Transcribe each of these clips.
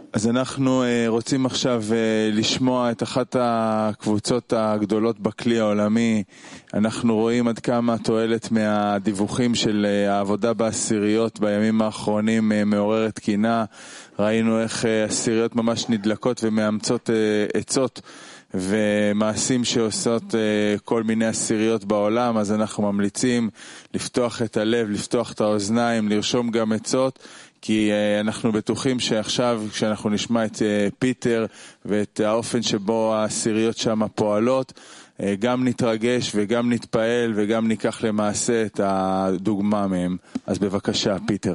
אז אנחנו רוצים עכשיו לשמוע את אחת הקבוצות הגדולות בכלי העולמי. אנחנו רואים עד כמה התועלת מהדיווחים של העבודה בעשיריות בימים האחרונים מעוררת קינה. ראינו איך עשיריות ממש נדלקות ומאמצות עצות ומעשים שעושות כל מיני עשיריות בעולם. אז אנחנו ממליצים לפתוח את הלב, לפתוח את האוזניים, לרשום גם עצות, כי אנחנו בטוחים שעכשיו כשאנחנו נשמע את פיטר ואת האופן שבו העשיריות שם פועלות, גם נתרגש וגם נתפעל וגם ניקח למעשה את הדוגמה מהם. אז בבקשה, פיטר.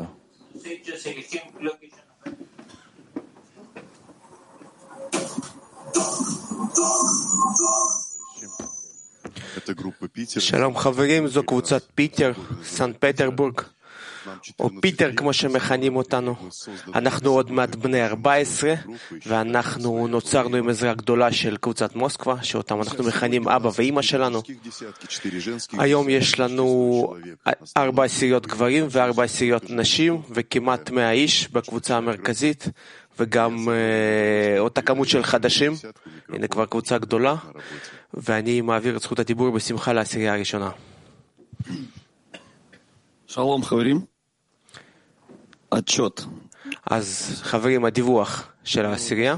שלום חברים, זו קבוצת פיטר, סנט פטרבורג, או פיטר כמו שמכנים אותנו. אנחנו עוד מעט בני 14, ואנחנו נוצרנו עם עזרה גדולה של קבוצת מוסקבה, שאותם אנחנו מכנים אבא ואמא שלנו. היום יש לנו 4 עשיריות גברים ו4 עשיריות נשים, וכמעט 100 איש בקבוצה המרכזית, וגם אותה כמות של חדשים. הנה כבר קבוצה גדולה, ואני מעביר את זכות הדיבור בשמחה לעשירייה הראשונה. שלום חברים. התשוט. אז חברים, הדיווח של העשירייה.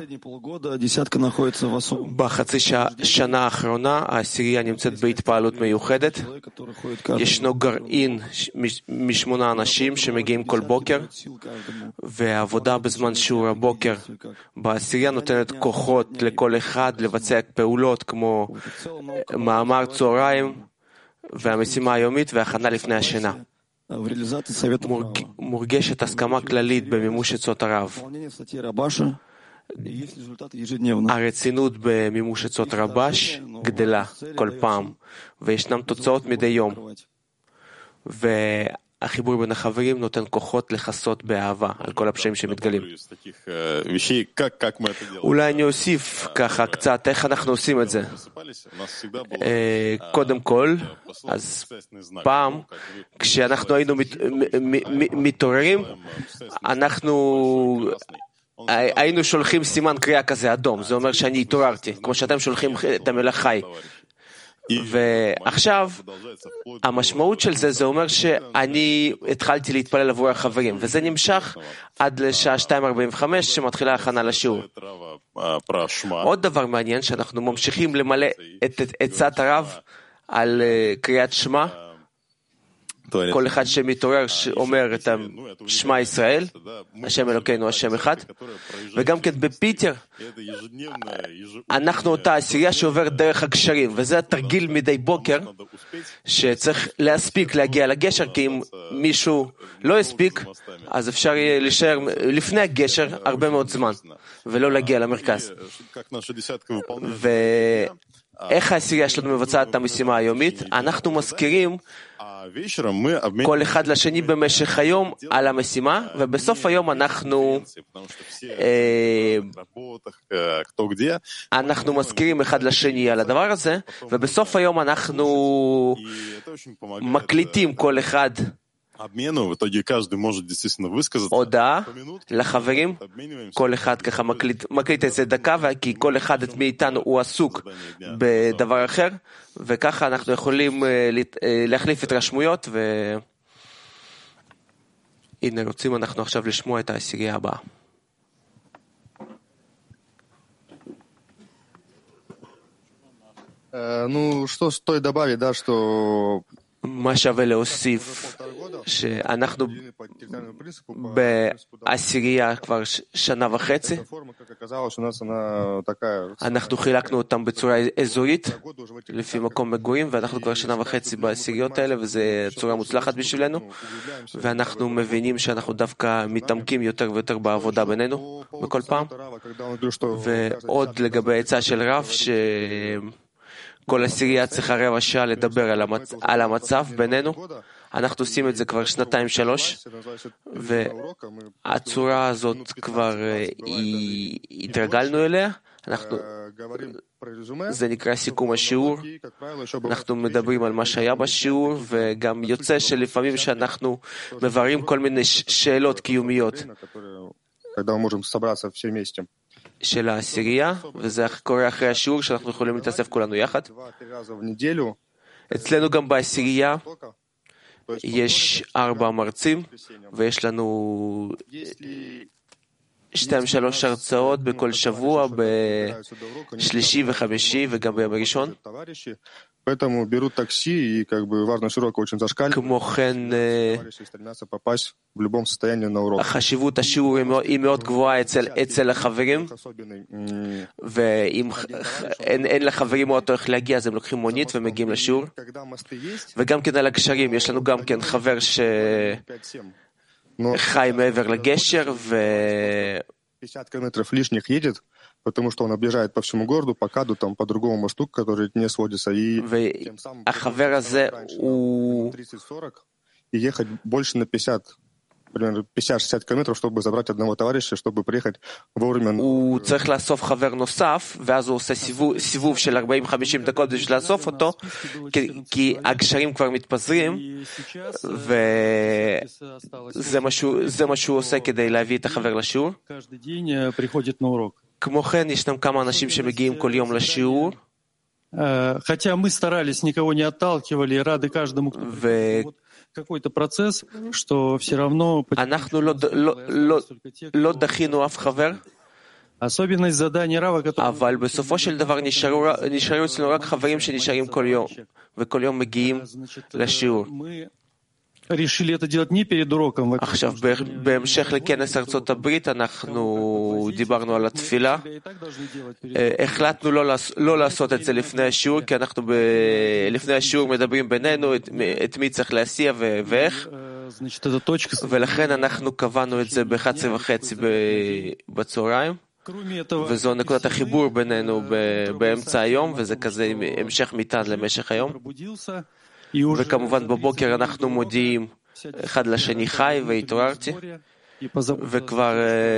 בחצי שנה האחרונה העשירייה נמצאת בהתפעלות מיוחדת. ישנו גרעין מ8 אנשים שמגיעים כל בוקר, והעבודה בזמן שיעור הבוקר בעשירייה נותנת כוחות לכל אחד לבצע פעולות כמו מאמר צהריים והמשימה היומית והכנה לפני השינה. מורגשת הסכמה כללית במימוש עצות הרב. הרצינות במימוש עצות רבש גדלה כל פעם, וישנם תוצאות מדי יום. והחיבור בין החברים נותן כוחות לחסות באהבה על כל הפשעים שמתגלים. אולי אני אוסיף ככה קצת איך אנחנו עושים את זה. קודם כל, אז פעם, כשאנחנו היינו מתעוררים, אנחנו היינו שולחים סימן קריאה כזה אדום. זה אומר שאני התעוררתי, כמו שאתם שולחים את המלך חי. ועכשיו, המשמעות של זה אומר שאני התחלתי להתפלל עבור החברים, וזה נמשך עד לשעה 2:45 שמתחילה הכנה לשיעור. עוד דבר מעניין, שאנחנו ממשיכים למלא את עצת הרב על קריאת שמע. כל אחד שמתעורר אומר את שמע ישראל, השם אלוקינו, השם אחד. וגם כן בפיטר, אנחנו אותה עשירייה שעוברת דרך הגשרים, וזה התרגיל מדי בוקר, שצריך להספיק להגיע לגשר, כי אם מישהו לא יספיק, אז אפשר יהיה להישאר לפני הגשר הרבה מאוד זמן, ולא להגיע למרכז. איך העשירייה שלנו מבצעת את המשימה היומית? אנחנו מזכירים כל אחד לשני במשך היום על המשימה, ובסוף היום אנחנו מזכירים אחד לשני על הדבר הזה, ובסוף היום אנחנו מקליטים כל אחד הודעה לחברים, כל אחד ככה מקליט איזה דקה, כי כל אחד מאיתנו הוא עסוק בדבר אחר, וככה אנחנו יכולים להחליף התרשמויות. והנה רוצים אנחנו עכשיו לשמוע את העשירייה הבאה. Ну, что стоит добавить, да, что מה שווה להוסיף שאנחנו בעשירייה כבר 1.5 שנה. אנחנו חילקנו אותם בצורה אזורית לפי מקום מגורים, ואנחנו כבר 1.5 שנה בעשיריות האלה, וזו צורה מוצלחת בשבילנו, ואנחנו מבינים שאנחנו דווקא מתעמקים יותר ויותר בעבודה בינינו בכל פעם. ועוד לגבי העצה של רב, כל עשירייה צריכה 15 שעה לדבר על המצב בינינו. אנחנו עושים את זה כבר 2-3 והצורה הזאת כבר התרגלנו אליה. זה נקרא סיכום השיעור. אנחנו מדברים על מה שהיה בשיעור, וגם יוצא שלפעמים שאנחנו מבררים כל מיני שאלות קיומיות. когда мы можем собраться все вместе. של העשירייה, וזה קורה אחרי השיעור שאנחנו יכולים להתאסף כולנו יחד. אצלנו גם בעשירייה יש 4 מרצים, ויש לנו 2-3 הרצאות בכל שבוע, בשלישי וחמישי וגם ביום הראשון. Поэтому берут такси, и как бы важность урока очень зашкаливает. כמו כן, стремятся попасть в любом состоянии на урок. החשיבות השיעור היא מאוד גבוהה אצל החברים, ואם אין לחברים אותו איך להגיע, אז הם לוקחים מונית ומגיעים לשיעור. וגם כן על הגשרים, יש לנו גם כן חבר שחי מעבר לגשר, 50 километров лишних едет, потому что он объезжает по всему городу, по КАДу, там, по другому мосту, который не сводится, и тем самым החבר הזה הוא 30-40, и ехать больше на 50, примерно 50-60 километров, чтобы забрать одного товарища, чтобы приехать вовремя. הוא צריך לאסוף חבר נוסף, ואז הוא עושה סיבוב של 40-50 דקות בשביל לאסוף אותו, כי הגשרים כבר מתפזרים, וזה מה שהוא עושה כדי להביא את החבר לשיעור. כמו כן, ישנם כמה אנשים שמגיעים כל יום לשיעור, хотя мы старались, никого не отталкивали, и рады каждому, кто какой-то процесс, что все равно... אנחנו לא דחינו אף חבר, особенность задания Рава, אבל בסופו של דבר נשארו אצלנו רק חברים שנשארים כל יום, וכל יום מגיעים לשיעור. решили это делать не перед уроком. עכשיו, בהמשך לכנס ארצות הברית, אנחנו דיברנו על התפילה. החלטנו לא לעשות את זה לפני השיעור, כי אנחנו לפני השיעור מדברים בינינו את מי צריך להסיע ואיך. ולכן אנחנו קבענו את זה ב-11:30 בצהריים. וזו נקודת החיבור בינינו באמצע היום, וזה כזה המשך מיתן למשך היום. וכמובן בבוקר אנחנו מודיעים אחד לשני חי והתעוררתי, וכבר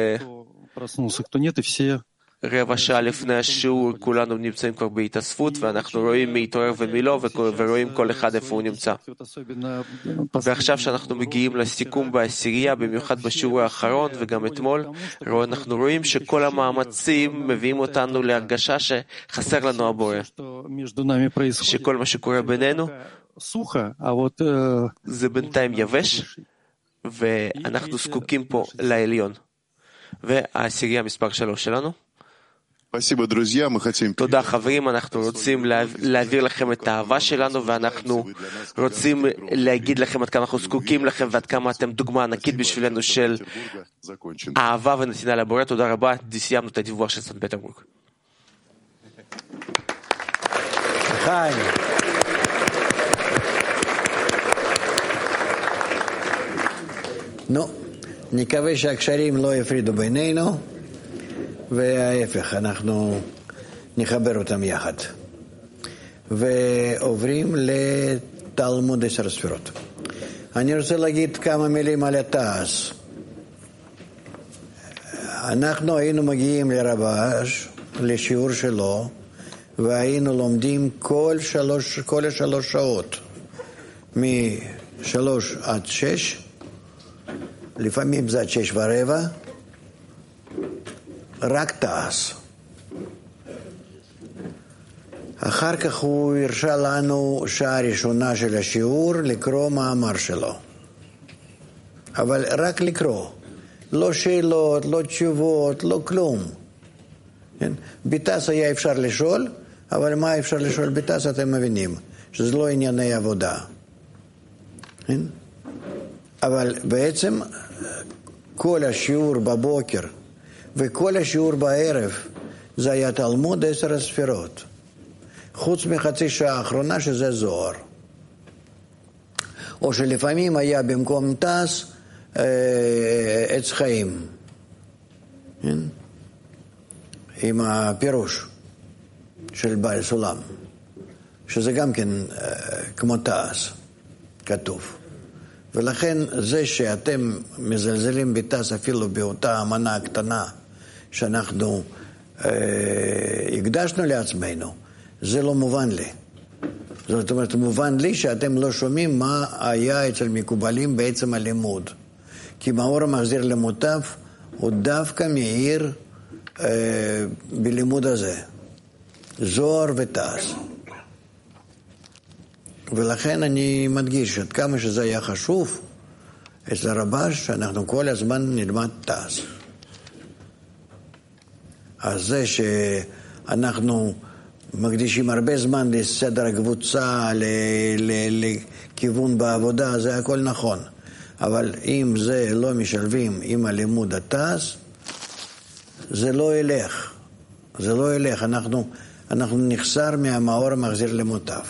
רבע שעה לפני השיעור כולנו נמצאים כבר בהתאספות, ואנחנו רואים מי התעורר ומי לא, ורואים כל אחד איפה הוא נמצא. ועכשיו שאנחנו מגיעים לסיכום בעשירייה, במיוחד בשיעור האחרון וגם אתמול, אנחנו רואים שכל המאמצים מביאים אותנו להרגשה שחסר לנו הבורא, שכל מה שקורה בינינו זה בינתיים יבש, ואנחנו זקוקים פה לעליון. והעשירייה מספר 3 שלנו. תודה חברים, אנחנו רוצים להעביר לכם את האהבה שלנו, ואנחנו רוצים להגיד לכם עד כמה אנחנו זקוקים לכם, ועד כמה אתם דוגמה ענקית בשבילנו של אהבה ונתינה לבורא. תודה רבה, סיימנו את הדיווח של סנט פטרבורג. נו, נקווה שהקשרים לא יפרידו בינינו, וההפך, אנחנו נחבר אותם יחד. ועוברים לתלמוד 10 ספירות. אני רוצה להגיד כמה מילים על התעש. אנחנו היינו מגיעים לרבש, לשיעור שלו, והיינו לומדים כל 3 שעות, מ-3 עד 6, לפעמים זה עד 6:15, רק תעש. אחר כך הוא הרשה לנו שעה ראשונה של השיעור לקרוא מאמר שלו. אבל רק לקרוא. לא שאלות, לא תשובות, לא כלום. בתעש היה אפשר לשאול, אבל מה אפשר לשאול בתעש אתם מבינים? שזה לא ענייני עבודה. אבל בעצם כל השיעור בבוקר וכל השיעור בערב זה היה תלמוד 10 ספירות. חוץ מחצי שעה האחרונה שזה זוהר. או שלפעמים היה במקום תעש עץ חיים. עם הפירוש של בעל סולם. שזה גם כן כמו תעש כתוב. ולכן זה שאתם מזלזלים בתעש אפילו באותה אמנה הקטנה שאנחנו הקדשנו לעצמנו, זה לא מובן לי. זאת אומרת, מובן לי שאתם לא שומעים מה היה אצל מקובלים בעצם הלימוד. כי מאור המחזיר למוטב הוא דווקא מאיר בלימוד הזה, זוהר ותעש. ולכן אני מדגיש עד כמה שזה היה חשוב אצל הרב"ש, שאנחנו כל הזמן נלמד תעש. אז זה שאנחנו מקדישים הרבה זמן לסדר הקבוצה, לכיוון בעבודה, זה הכל נכון. אבל אם זה לא משלבים עם הלימוד התעש, זה לא ילך. זה לא ילך. אנחנו נחסר מהמאור המחזיר למוטב.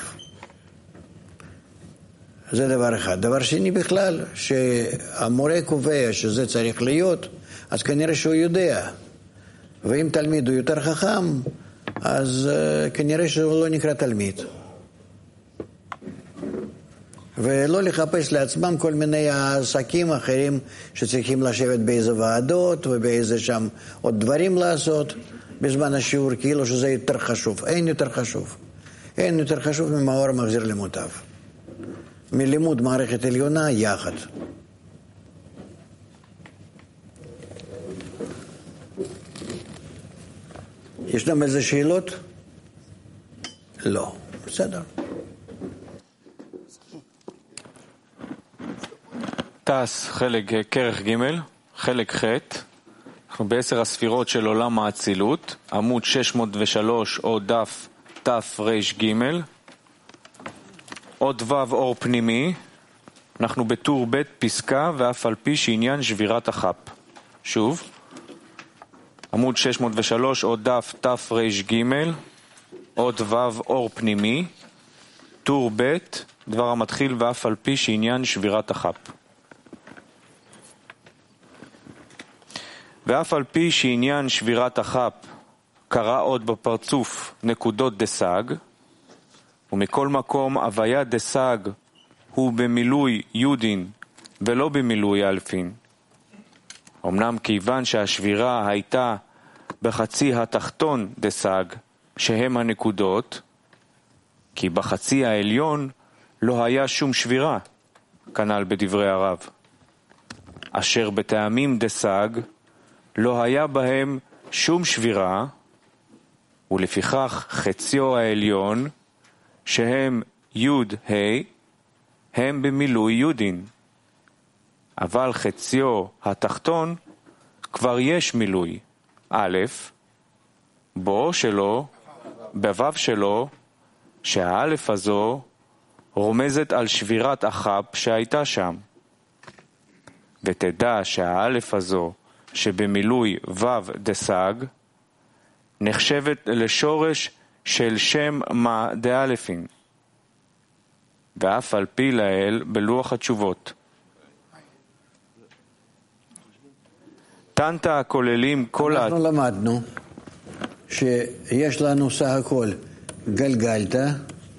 זה דבר אחד. דבר שני בכלל, שהמורה קובע שזה צריך להיות, אז כנראה שהוא יודע. ואם תלמיד הוא יותר חכם, אז כנראה שהוא לא נקרא תלמיד. ולא לחפש לעצמם כל מיני עסקים אחרים שצריכים לשבת באיזה ועדות ובאיזה שם עוד דברים לעשות בזמן השיעור, כאילו שזה יותר חשוב. אין יותר חשוב. אין יותר חשוב ממאור המחזיר למוטב. מלימוד מערכת עליונה יחד. ישנם איזה שאלות? לא. בסדר. תעש, חלק כרך ג', חלק ח', אנחנו ב10 הספירות של עולם האצילות, עמוד 603 או דף תר"ג, עוד ו' אור פנימי, אנחנו בטור ב' פסקה ואף על פי שעניין שבירת החפ. שוב, עמוד 603 או דף תר"ג, עוד ו' אור פנימי, טור ב', דבר המתחיל ואף על פי שעניין שבירת החפ. ואף על פי שעניין שבירת החפ קרה עוד בפרצוף נקודות דסג, ומכל מקום הוויה דסג הוא במילוי יודין ולא במילוי אלפין. אמנם כיוון שהשבירה הייתה בחצי התחתון דסג, שהם הנקודות, כי בחצי העליון לא היה שום שבירה, כנ"ל בדברי הרב. אשר בטעמים דסג לא היה בהם שום שבירה, ולפיכך חציו העליון, שהם יוד ה', הם במילוי יודין. אבל חציו התחתון כבר יש מילוי. א', בו שלו, בו' שלו, שהאלף הזו רומזת על שבירת החפ שהייתה שם. ותדע שהאלף הזו שבמילוי ו' דסג נחשבת לשורש של שם מה דאלפין, ואף על פי לאל בלוח התשובות. טנטה הכוללים כל אנחנו למדנו שיש לנו סך הכל גלגלתא,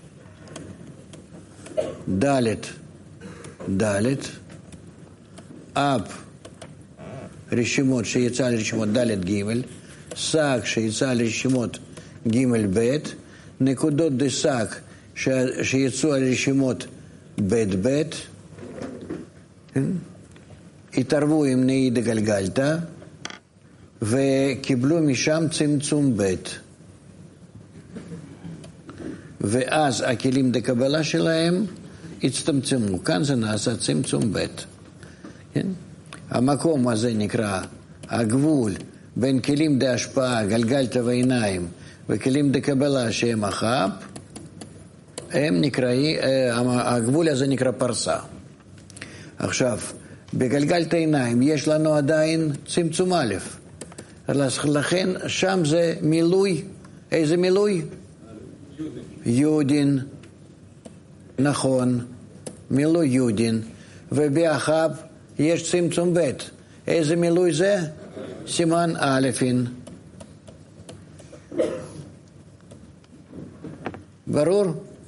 ד' אב רשימות שיצא לרשימות ד' ג', סג שיצא לרשימות ג' ב', נקודות דסג שיצאו לרשימות ב' ב', התערבו עם נאי דגלגלתא וקיבלו משם צמצום ב', ואז הכלים דקבלה שלהם הצטמצמו. כאן זה נעשה צמצום ב'. כן? המקום הזה נקרא הגבול בין כלים דהשפעה, גלגלתא ועיניים, וכלים דקבלה שהם החפ, הם נקראים, הגבול הזה נקרא פרסה. עכשיו, בגלגלתא עיניים יש לנו עדיין צמצום א', לכן שם זה מילוי. איזה מילוי? יודין. נכון, מילוי יודין. ובהחפ יש צמצום ב'. איזה מילוי זה? סימן אלפין. ברור?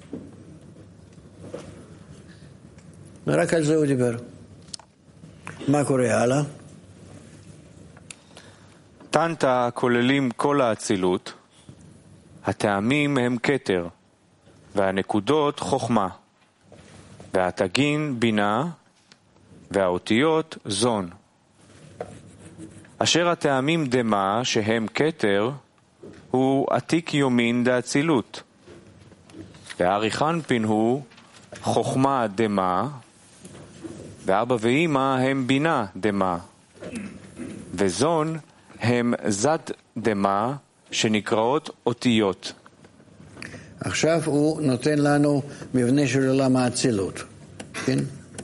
רק על זה הוא דיבר. מה קורה הלאה? טנטה כוללים כל האצילות, הטעמים הם כתר, והנקודות חוכמה, והתגין בינה, והאותיות זון. אשר הטעמים דמה שהם כתר הוא עתיק יומין דאצילות. והאריכן פין הוא חוכמה דמה, ואבא ואמא הם בינה דמה, וזון הם זת דמה שנקראות אותיות. עכשיו הוא נותן לנו מבנה של עולם האצילות, כן?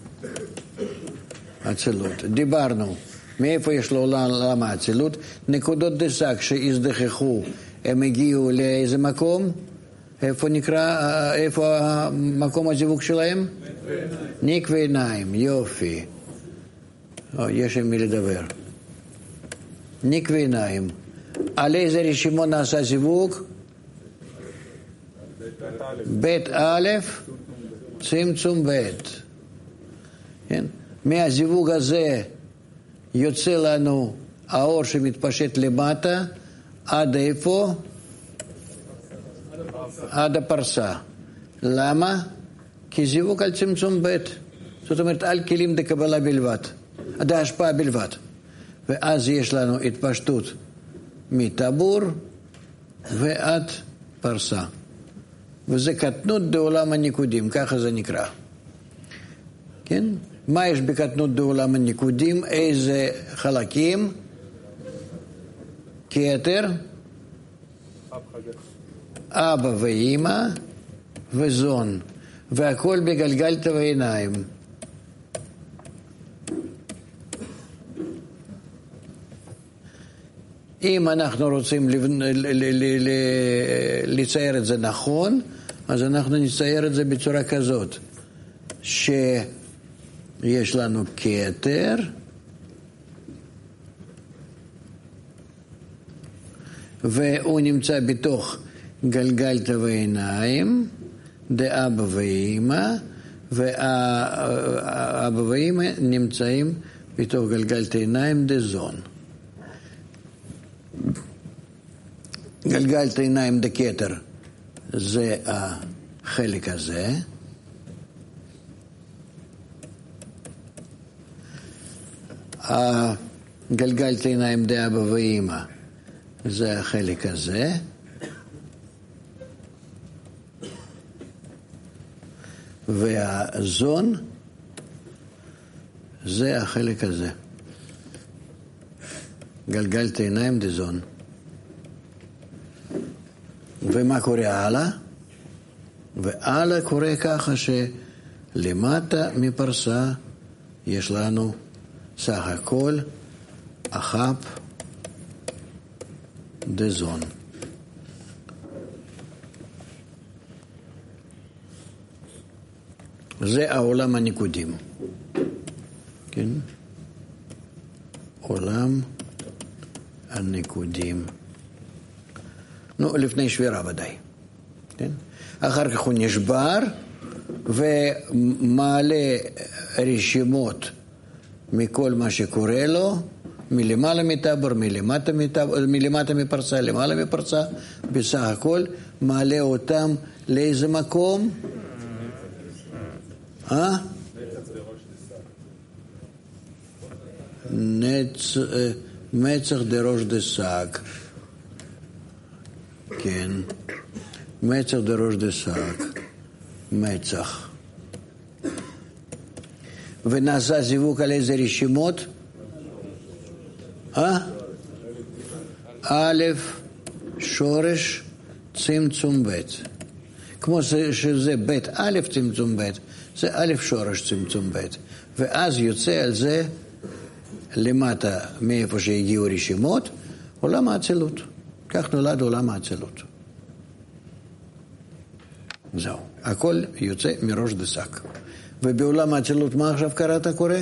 אצילות. דיברנו, מאיפה יש לו עולם האצילות? נקודות דסק שהזדחכו, הם הגיעו לאיזה מקום? איפה המקום הזיווג שלהם? נקווה עיניים, יופי. יש עם מי לדבר. נקווה עיניים. על איזה רשימון נעשה זיווג? בית א', צמצום בית. כן? מהזיווג הזה יוצא לנו האור שמתפשט למטה, עד איפה? עד הפרסה. למה? כי זיווג על צמצום בית. זאת אומרת, על כלים דקבלה בלבד. עד ההשפעה בלבד. ואז יש לנו התפשטות מטבור ועד פרסה. וזה קטנות בעולם הניקודים, ככה זה נקרא. כן? מה יש בקטנות בעולם הניקודים? איזה חלקים? כתר, אבא ואמא וזון, והכל בגלגלת ועיניים. אם אנחנו רוצים לצייר את זה נכון, אז אנחנו נצייר את זה בצורה כזאת, שיש לנו כתר, והוא נמצא בתוך גלגלת ועיניים, דאבא ואמא, ואבא ואמא נמצאים בתוך גלגלת עיניים דזון. גלגלת עיניים דקטר זה החלק הזה. גלגלת עיניים דאבא ואמא זה החלק הזה. והזון זה החלק הזה. גלגלת עיניים דזון. ומה קורה הלאה? והלאה קורה ככה שלמטה מפרסה יש לנו סך הכל אחאב דזון. זה העולם הניקודים. כן? עולם הניקודים. נו, לפני שבירה ודאי. כן? אחר כך הוא נשבר ומעלה רשימות מכל מה שקורה לו, מלמעלה מטבור, מלמטה מפרסה, למעלה מפרסה, בסך הכל מעלה אותם לאיזה מקום? מצח דראש דסג. כן, מצח דראש דסג, מצח. ונעשה זיווג על איזה רשימות? א', שורש, צמצום ב'. כמו שזה ב' א' צמצום ב', זה א' שורש צמצום ב'. ואז יוצא על זה למטה מאיפה שהגיעו רשימות, עולם האצילות. כך נולד עולם האצילות. זהו. הכל יוצא מראש דסק. ובעולם האצילות מה עכשיו קורה?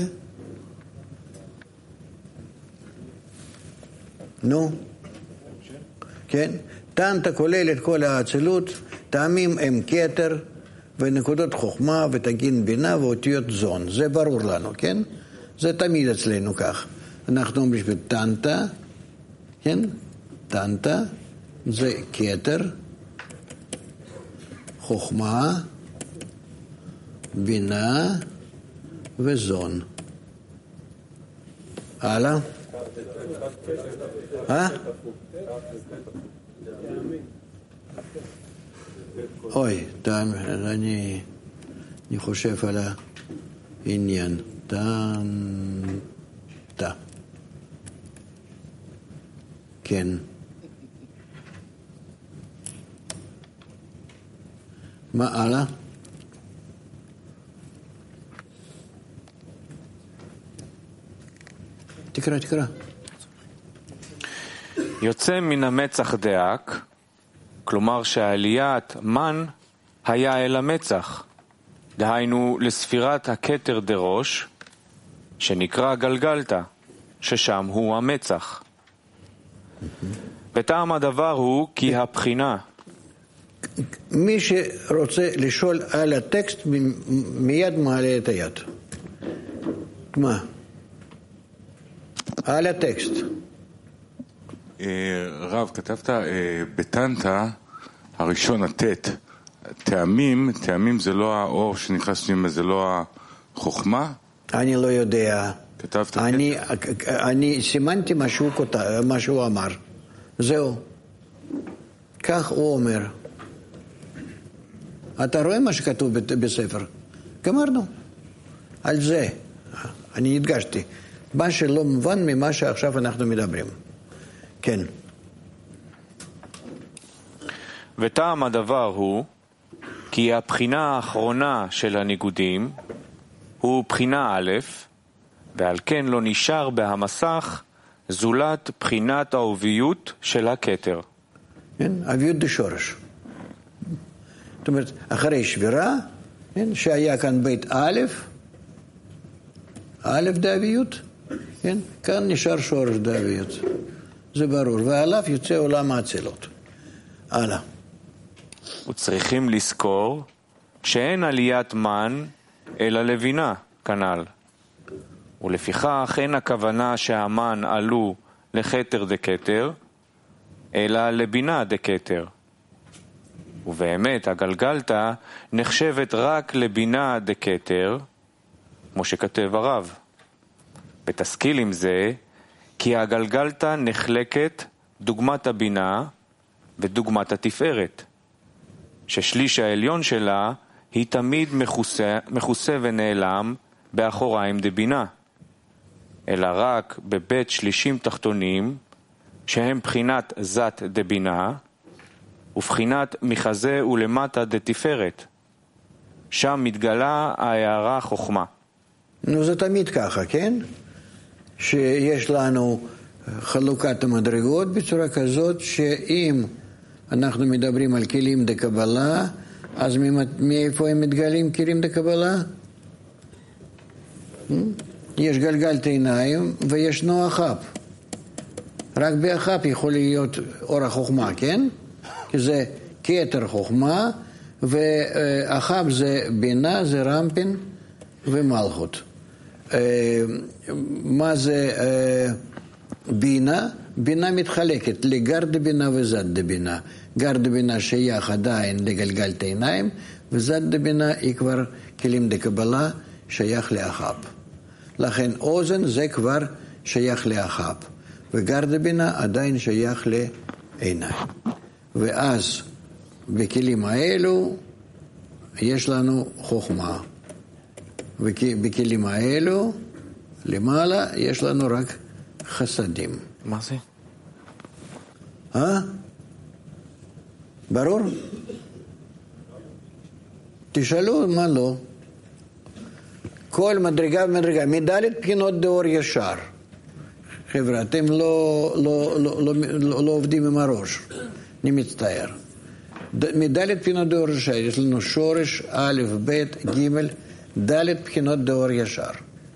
נו? כן? טענת כולל את כל האצילות, טעמים הם כתר, ונקודות חוכמה ותגין בינה ואותיות זון. זה ברור לנו, כן? זה תמיד אצלנו כך. אנחנו אומרים טענת, כן? טענת, זה כתר, חוכמה, בינה וזון. הלאה? אוי, אני חושב על העניין. כן. מה הלאה? תקרא. יוצא מן המצח דאק, כלומר שהעליית מן היה אל המצח, דהיינו לספירת הכתר דראש, שנקרא גלגלתא, ששם הוא המצח. וטעם הדבר הוא כי הבחינה. מי שרוצה לשאול על הטקסט מיד מעלה את היד. מה? על הטקסט. רב, כתבת בטנטה הראשון הטט. טעמים זה לא האור שנכנס פנימה, זה לא החוכמה? אני לא יודע. כתבת אני סימנתי מה שהוא אמר. זהו. כך הוא אומר. אתה רואה מה שכתוב בספר? גמרנו. על זה. אני הדגשתי. מה שלא מובן ממה שעכשיו אנחנו מדברים. כן. וטעם הדבר הוא כי הבחינה האחרונה של הניגודים הוא בחינה א', ועל כן לא נשאר בהמסך זולת בחינת האוביות של הכתר. כן, אביות דשורש. זאת אומרת, אחרי שבירה, כן, שהיה כאן בית א' דאביות, כן, כאן נשאר שורש דאביות. זה ברור, ועליו יוצא עולם האצילות. הלאה. וצריכים לזכור שאין עליית מן אלא לבינה כנ"ל. ולפיכך אין הכוונה שהמן עלו לכתר דכתר, אלא לבינה דכתר. ובאמת הגלגלתא נחשבת רק לבינה דכתר, כמו שכתב הרב. ותשכיל עם זה, כי הגלגלתא נחלקת דוגמת הבינה ודוגמת התפארת, ששליש העליון שלה היא תמיד מכוסה ונעלם באחוריים דבינה, אלא רק בבית שלישים תחתונים, שהם בחינת זת דבינה, ובחינת מחזה ולמטה דתפארת. שם מתגלה ההערה חוכמה. נו, זה תמיד ככה, כן? שיש לנו חלוקת המדרגות בצורה כזאת, שאם אנחנו מדברים על כלים דקבלה, אז מאיפה הם מתגלים כלים דקבלה? יש גלגלת עיניים וישנו החב. רק בהחב יכול להיות אור החוכמה, כן? כי זה כתר חוכמה, והחב זה בינה, זה רמפין ומלכות. מה זה בינה? בינה מתחלקת לגר דבינה וזת דבינה. גר דבינה שייך עדיין לגלגלת עיניים, וזת דבינה היא כבר כלים דקבלה שייך לאחב. לכן אוזן זה כבר שייך לאחב, וגר דבינה עדיין שייך לעיניים. ואז בכלים האלו יש לנו חוכמה, ובכלים האלו למעלה יש לנו רק חסדים. מה זה? ברור? תשאלו מה לא. כל מדרגה ומדרגה, מדלת בחינות דאור ישר. חבר'ה, אתם לא עובדים עם הראש. אני מצטער. מדלת בחינות דאור ישר, יש לנו שורש, א', ב', ג', דלת בחינות דאור ישר.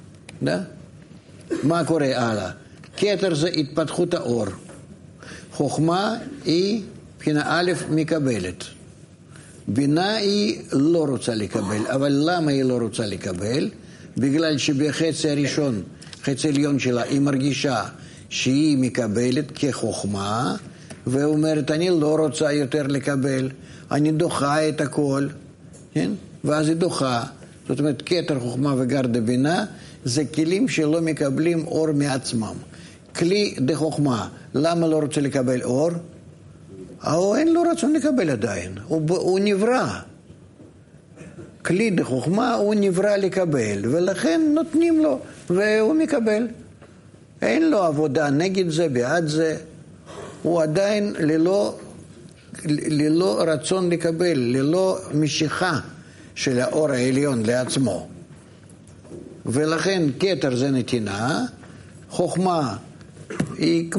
מה קורה הלאה? כתר זה התפתחות האור. חוכמה היא בחינה א' מקבלת. בינה היא לא רוצה לקבל, אבל למה היא לא רוצה לקבל? בגלל שבחצי הראשון, חצי עליון שלה, היא מרגישה שהיא מקבלת כחוכמה, ואומרת, אני לא רוצה יותר לקבל, אני דוחה את הכל, כן? ואז היא דוחה. זאת אומרת, כתר חוכמה וגר דבינה, זה כלים שלא מקבלים אור מעצמם. כלי דחוכמה, למה לא רוצה לקבל אור? האור אין לו רצון לקבל עדיין, הוא נברא. כלי דחוכמה הוא נברא לקבל, ולכן נותנים לו, והוא מקבל. אין לו עבודה נגד זה, בעד זה. הוא עדיין ללא רצון לקבל, ללא משיכה של האור העליון לעצמו. ולכן כתר זה נתינה, חוכמה היא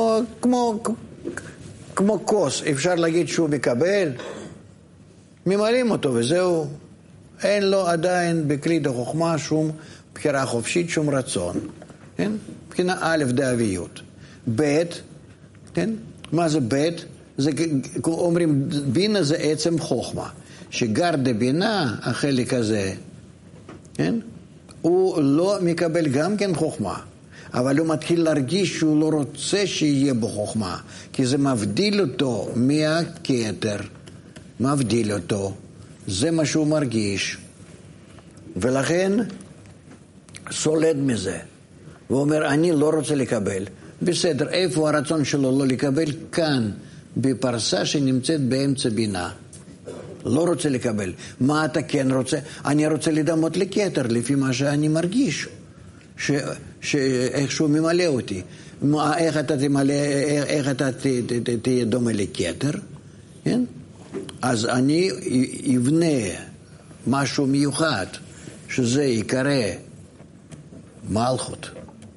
כמו כוס, אפשר להגיד שהוא מקבל, ממלאים אותו וזהו. אין לו עדיין בכלי דחוכמה שום בחירה חופשית, שום רצון. כן? מבחינה א' דאביות. ב', כן? מה זה ב'? זה, אומרים, בינה זה עצם חוכמה. שגר דבינה, החלק הזה, כן? הוא לא מקבל גם כן חוכמה. אבל הוא מתחיל להרגיש שהוא לא רוצה שיהיה בו חוכמה. כי זה מבדיל אותו מהכתר. מבדיל אותו. זה מה שהוא מרגיש. ולכן סולד מזה. הוא אומר, אני לא רוצה לקבל. בסדר, איפה הרצון שלו לא לקבל? כאן, בפרסה שנמצאת באמצע בינה. לא רוצה לקבל. מה אתה כן רוצה? אני רוצה לדמות לכתר, לפי מה שאני מרגיש. שאיכשהו ממלא אותי. איך אתה תמלא, איך אתה תהיה דומה לכתר? כן? אז אני אבנה משהו מיוחד, שזה יקרא מלכות.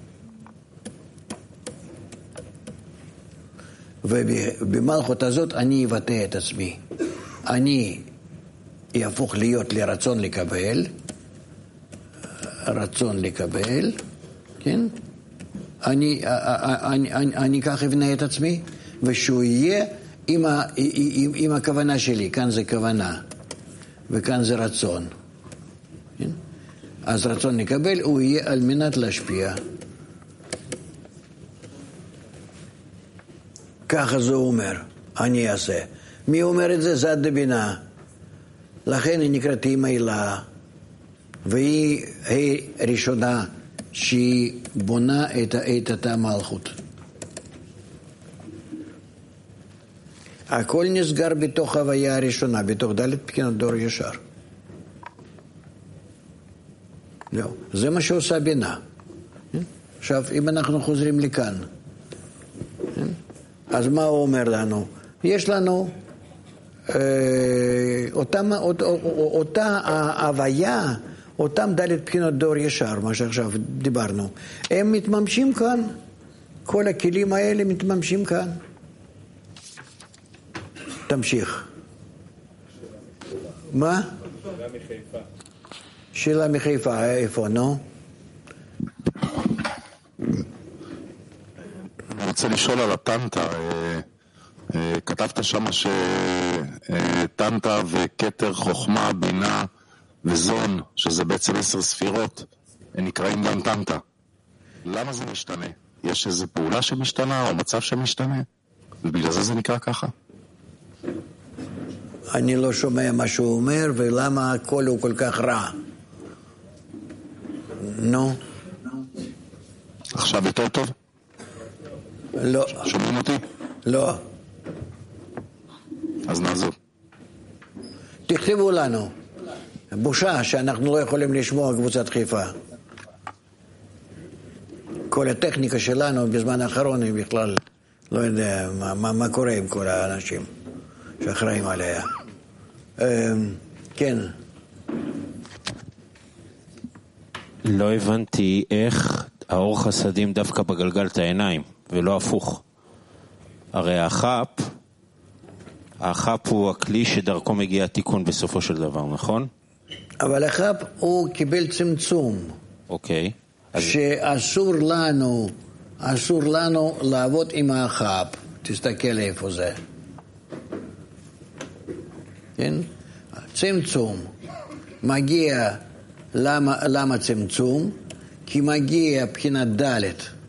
ובמלכות הזאת אני אבטא את עצמי. אני יהפוך להיות לרצון לקבל, רצון לקבל, כן? אני כך אבנה את עצמי, ושהוא יהיה עם הכוונה שלי. כאן זה כוונה, וכאן זה רצון. כן? אז רצון לקבל, הוא יהיה על מנת להשפיע. ככה זה אומר, אני אעשה. מי אומר את זה? זד דבינה. לכן היא נקראת אמא הילה, והיא ראשונה שהיא בונה את אותה מלכות. הכל נסגר בתוך הוויה הראשונה, בתוך ד' בחינת דור ישר. לא, זה מה שעושה בינה. עכשיו, אם אנחנו חוזרים לכאן, אז מה הוא אומר לנו? יש לנו אותה הוויה, אותם ד' בחינות דור ישר, מה שעכשיו דיברנו. הם מתממשים כאן. כל הכלים האלה מתממשים כאן. תמשיך. מה? שאלה מחיפה. שאלה מחיפה, איפה, נו? אני רוצה לשאול על הטנטה. כתבת שם שטנטה וכתר, חוכמה, בינה וזון, שזה בעצם 10 ספירות, הם נקראים גם טנטה. למה זה משתנה? יש איזו פעולה שמשתנה או מצב שמשתנה? ובגלל זה נקרא ככה? אני לא שומע מה שהוא אומר, ולמה הכל הוא כל כך רע. נו. עכשיו יותר טוב? לא. שומעים אותי? לא. אז נעזור. תכתבו לנו. בושה שאנחנו לא יכולים לשמוע קבוצת חיפה. כל הטכניקה שלנו בזמן האחרון היא בכלל לא יודע מה קורה עם כל האנשים שאחראים עליה. כן. לא הבנתי איך האור חסדים דווקא בגלגל את העיניים ולא הפוך. הרי החאפ הוא הכלי שדרכו מגיע התיקון בסופו של דבר, נכון? אבל החאפ הוא קיבל צמצום. אוקיי. שאסור לנו לעבוד עם החאפ. תסתכל איפה זה. כן? צמצום. מגיע, למה צמצום? כי מגיע בחינת ד'.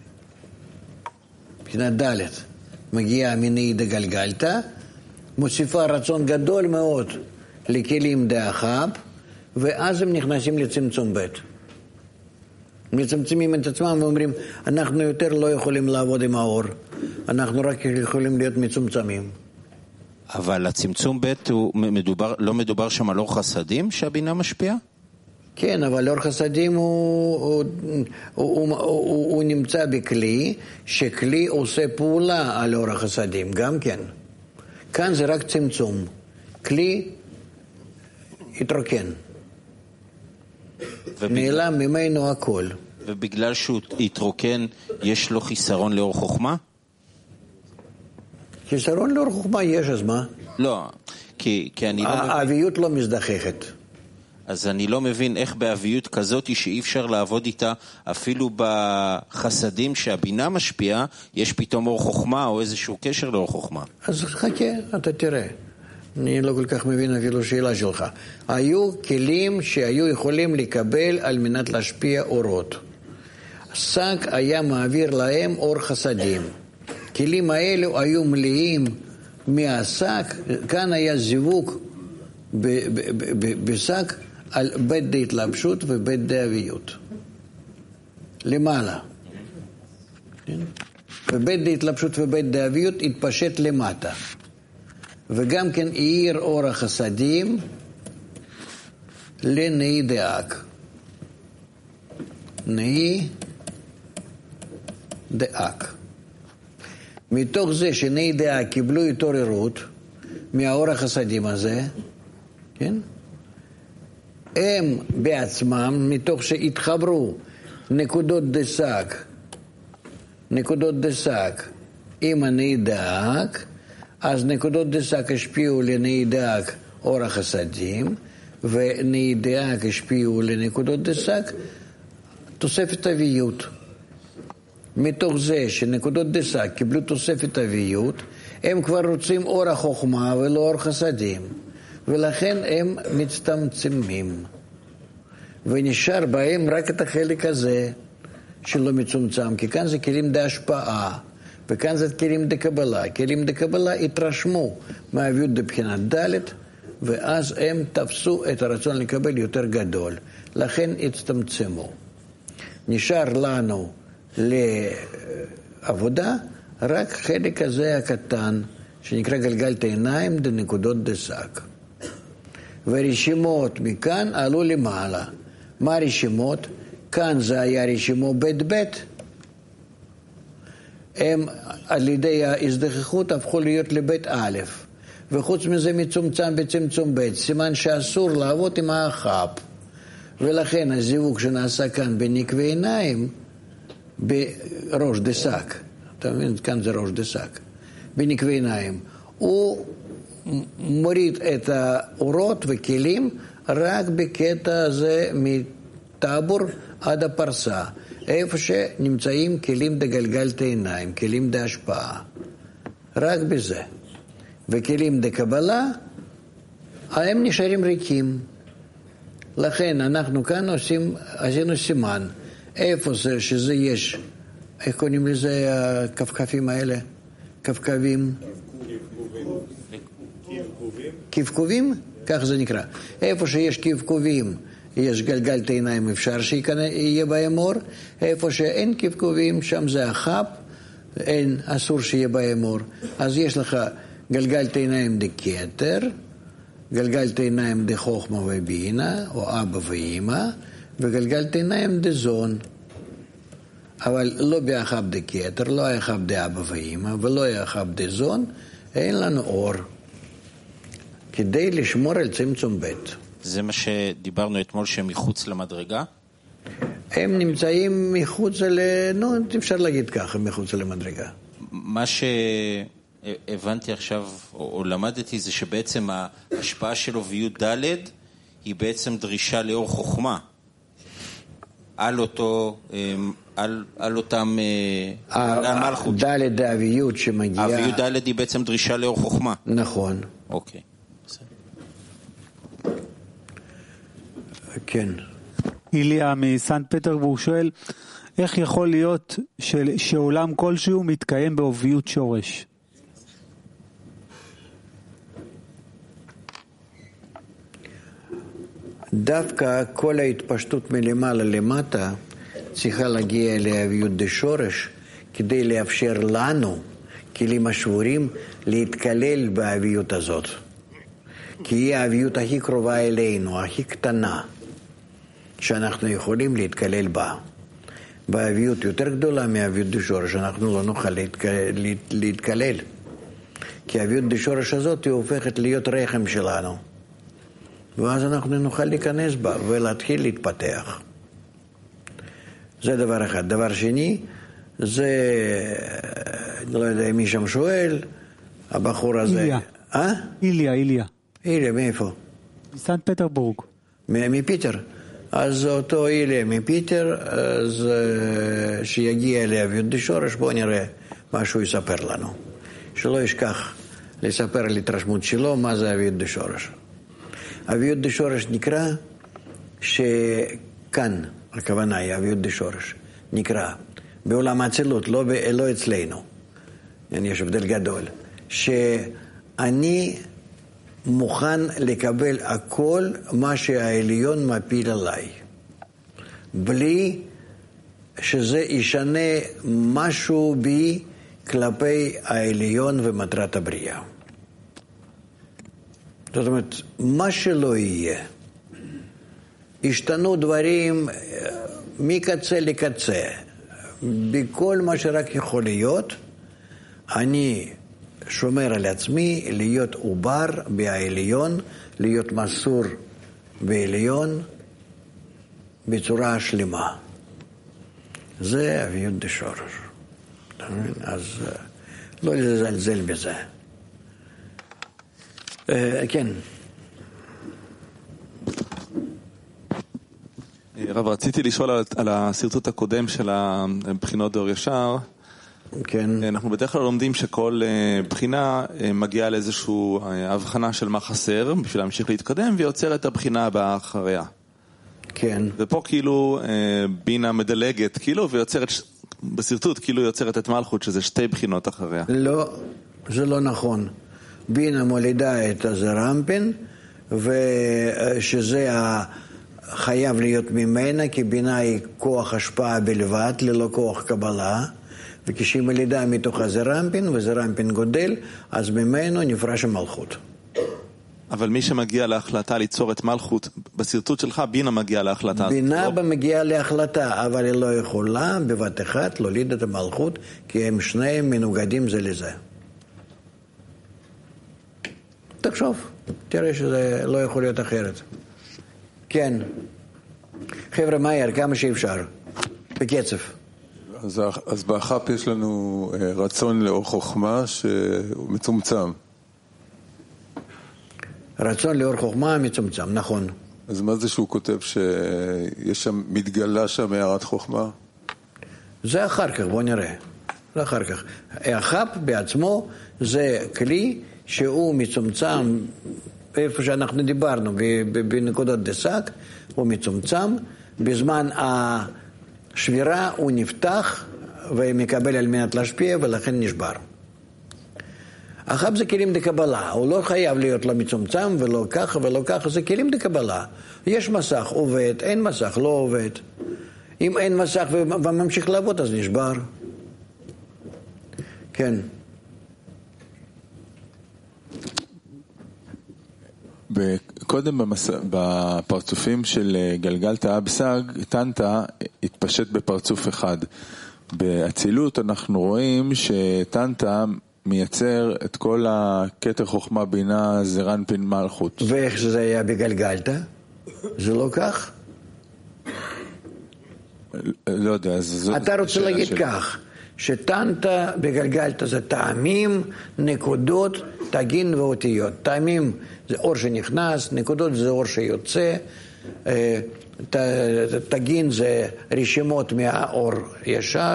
בחינת ד'. מגיע מיני דגלגלת, מוסיפה רצון גדול מאוד לכלים דאחב, ואז הם נכנסים לצמצום ב'. מצמצמים את עצמם ואומרים, אנחנו יותר לא יכולים לעבוד עם האור, אנחנו רק יכולים להיות מצומצמים. אבל הצמצום ב' לא מדובר שם על אור חסדים שהבינה משפיעה? כן, אבל אור חסדים הוא נמצא בכלי, שכלי עושה פעולה על אור החסדים, גם כן. כאן זה רק צמצום. כלי התרוקן. נעלם ממנו הכל. ובגלל שהוא התרוקן, יש לו חיסרון לאור חוכמה? חיסרון לאור חוכמה יש, אז מה? לא, כי אני לא מבין. האביות לא מזדחכת. אז אני לא מבין איך באביות כזאת שאי אפשר לעבוד איתה, אפילו בחסדים שהבינה משפיעה, יש פתאום אור חוכמה או איזשהו קשר לאור חוכמה. אז חכה, אתה תראה. אני לא כל כך מבין אפילו שאלה שלך. היו כלים שהיו יכולים לקבל על מנת להשפיע אורות. שק היה מעביר להם אור חסדים. כלים האלו היו מלאים מהשק, כאן היה זיווג בשק על בית דהתלבשות ובית דאביות. למעלה. ובית דהתלבשות ובית דאביות התפשט למטה. וגם כן העיר אור החסדים לנאי דאק. נאי דאק. מתוך זה שנאי דאק קיבלו התעוררות מהאור החסדים הזה, כן? הם בעצמם, מתוך שהתחברו נקודות דשק עם הנאי דאק, אז נקודות דשק השפיעו לנאי דאק אור החסדים, ונאי דאק השפיעו לנקודות דשק תוספת אביות. מתוך זה שנקודות דשק קיבלו תוספת אביות, הם כבר רוצים אור החוכמה ולא אור חסדים, ולכן הם מצטמצמים. ונשאר בהם רק את החלק הזה שלא מצומצם, כי כאן זה כלים דהשפעה, וכאן זה כלים דקבלה. כלים דקבלה התרשמו מהאביות בבחינת ד', ואז הם תפסו את הרצון לקבל יותר גדול. לכן הצטמצמו. נשאר לנו לעבודה רק חלק הזה הקטן, שנקרא גלגלת עיניים דנקודות דשק. והרשימות מכאן עלו למעלה. מה הרשימות? כאן זה היה רשימו ב' ב'. הם על ידי ההזדחכות הפכו להיות לבית א', וחוץ מזה מצומצם בצמצום ב', סימן שאסור לעבוד עם האחב, ולכן הזיווג שנעשה כאן בנקבי עיניים בראש דשק, אתה מבין? כאן זה ראש דשק, בנקבי עיניים, הוא מוריד את האורות וכלים רק בקטע הזה מטאבור עד הפרסה, איפה שנמצאים כלים דגלגלת עיניים, כלים דהשפעה. רק בזה. וכלים דקבלה, הם נשארים ריקים. לכן אנחנו כאן עשינו סימן. איפה זה שזה יש, איך קוראים לזה הכפכפים האלה? כפכבים? כבקובים? כך זה נקרא. איפה שיש כבקובים, יש גלגלת עיניים, אפשר שיהיה בהם אור. איפה שאין כבקובים, שם זה החב, אסור שיהיה בהם אור. אז יש לך גלגלת עיניים דקטר, גלגלת עיניים דחוכמה ובינה, או אבא ואמא, וגלגלת עיניים דזון. אבל לא באחב דקטר, לא אחב דאבא ואמא, ולא אחב דזון, אין לנו אור. כדי לשמור על צמצום ב'. זה מה שדיברנו אתמול שמחוץ למדרגה? הם נמצאים מחוץ אפשר להגיד ככה, מחוץ למדרגה. מה שהבנתי עכשיו, או למדתי, זה שבעצם ההשפעה שלו וי' ד' היא בעצם דרישה לאור חוכמה. על אותם, על מלכות. ד' דאביות שמגיעה. הווי' ד' היא בעצם דרישה לאור חוכמה. נכון. אוקיי. כן. איליה מסנט פטרבורג שואל, איך יכול להיות שעולם כלשהו מתקיים באוביות שורש? דווקא כל ההתפשטות מלמעלה למטה צריכה להגיע לאביות דשורש כדי לאפשר לנו, כלים השבורים, להתקלל באביות הזאת. כי היא האביות הכי קרובה אלינו, הכי קטנה, שאנחנו יכולים להתקלל בה. באביות יותר גדולה מאביות דשורש, אנחנו לא נוכל להתקלל. כי האביות דשורש הזאת היא הופכת להיות רחם שלנו. ואז אנחנו נוכל להיכנס בה ולהתחיל להתפתח. זה דבר אחד. דבר שני, זה, לא יודע מי שם שואל, הבחור הזה... איליה. איליה, מאיפה? מסנט פטרבורג. מפיטר. אז אותו איליה מפיטר, אז שיגיע לאביות דשורש, בואו נראה מה שהוא יספר לנו. שלא ישכח לספר על התרשמות שלו מה זה אביות דשורש. אביות דשורש נקרא שכאן, הכוונה היא אביות דשורש, נקרא בעולם האצילות, לא אצלנו. יש הבדל גדול. שאני מוכן לקבל הכל מה שהעליון מפיל עליי. בלי שזה ישנה משהו בי כלפי העליון ומטרת הבריאה. זאת אומרת, מה שלא יהיה, השתנו דברים מקצה לקצה, בכל מה שרק יכול להיות, אני שומר על עצמי להיות עובר בעליון, להיות מסור בעליון בצורה שלמה. זה אביות דשורש. אז לא לזלזל בזה. כן. רב, רציתי לשאול על הסרטוט הקודם של הבחינות דור ישר. כן. אנחנו בדרך כלל לומדים שכל בחינה מגיעה לאיזושהי הבחנה של מה חסר בשביל להמשיך להתקדם ויוצר את הבחינה הבאה אחריה. כן. ופה כאילו בינה מדלגת כאילו ויוצרת בסרטוט כאילו יוצרת את מלכות שזה שתי בחינות אחריה. לא, זה לא נכון. בינה מולידה את הזרמפין ושזה חייב להיות ממנה כי בינה היא כוח השפעה בלבד ללא כוח קבלה וכשהיא מולידה מתוך הזרמפין וזרמפין גודל אז ממנו נפרש המלכות. אבל מי שמגיע להחלטה ליצור את מלכות, בסרטוט שלך בינה מגיעה להחלטה. בינה מגיעה להחלטה, אבל היא לא יכולה בבת אחת להוליד את המלכות, כי הם שניהם מנוגדים זה לזה. תחשוב, תראה שזה לא יכול להיות אחרת. כן. חבר'ה, מהר, כמה שאפשר. בקצב. אז באח"פ יש לנו רצון לאור חוכמה שהוא מצומצם. רצון לאור חוכמה מצומצם, נכון. אז מה זה שהוא כותב שיש שם, מתגלה שם הערת חוכמה? זה אחר כך, בוא נראה. זה אחר כך. האח"פ בעצמו זה כלי שהוא מצומצם, איפה שאנחנו דיברנו, בנקודות דסק, הוא מצומצם, בזמן השבירה הוא נפתח ומקבל על מנת להשפיע ולכן נשבר. אח"פ זה כלים דקבלה, הוא לא חייב להיות לא מצומצם ולא ככה ולא ככה, זה כלים דקבלה. יש מסך, עובד, אין מסך, לא עובד. אם אין מסך וממשיך לעבוד, אז נשבר. כן. קודם בפרצופים של גלגלתא אבסג, טנטה התפשט בפרצוף אחד. באצילות אנחנו רואים שטנטה מייצר את כל הכתר חוכמה בינה זרנפין מלכות. ואיך שזה היה בגלגלתא? זה לא כך? לא יודע. אתה רוצה להגיד כך, שטנטה בגלגלתא זה טעמים, נקודות, תגין ואותיות. טעמים זה אור שנכנס, נקודות זה אור שיוצא, תגין זה רשימות מהאור ישר,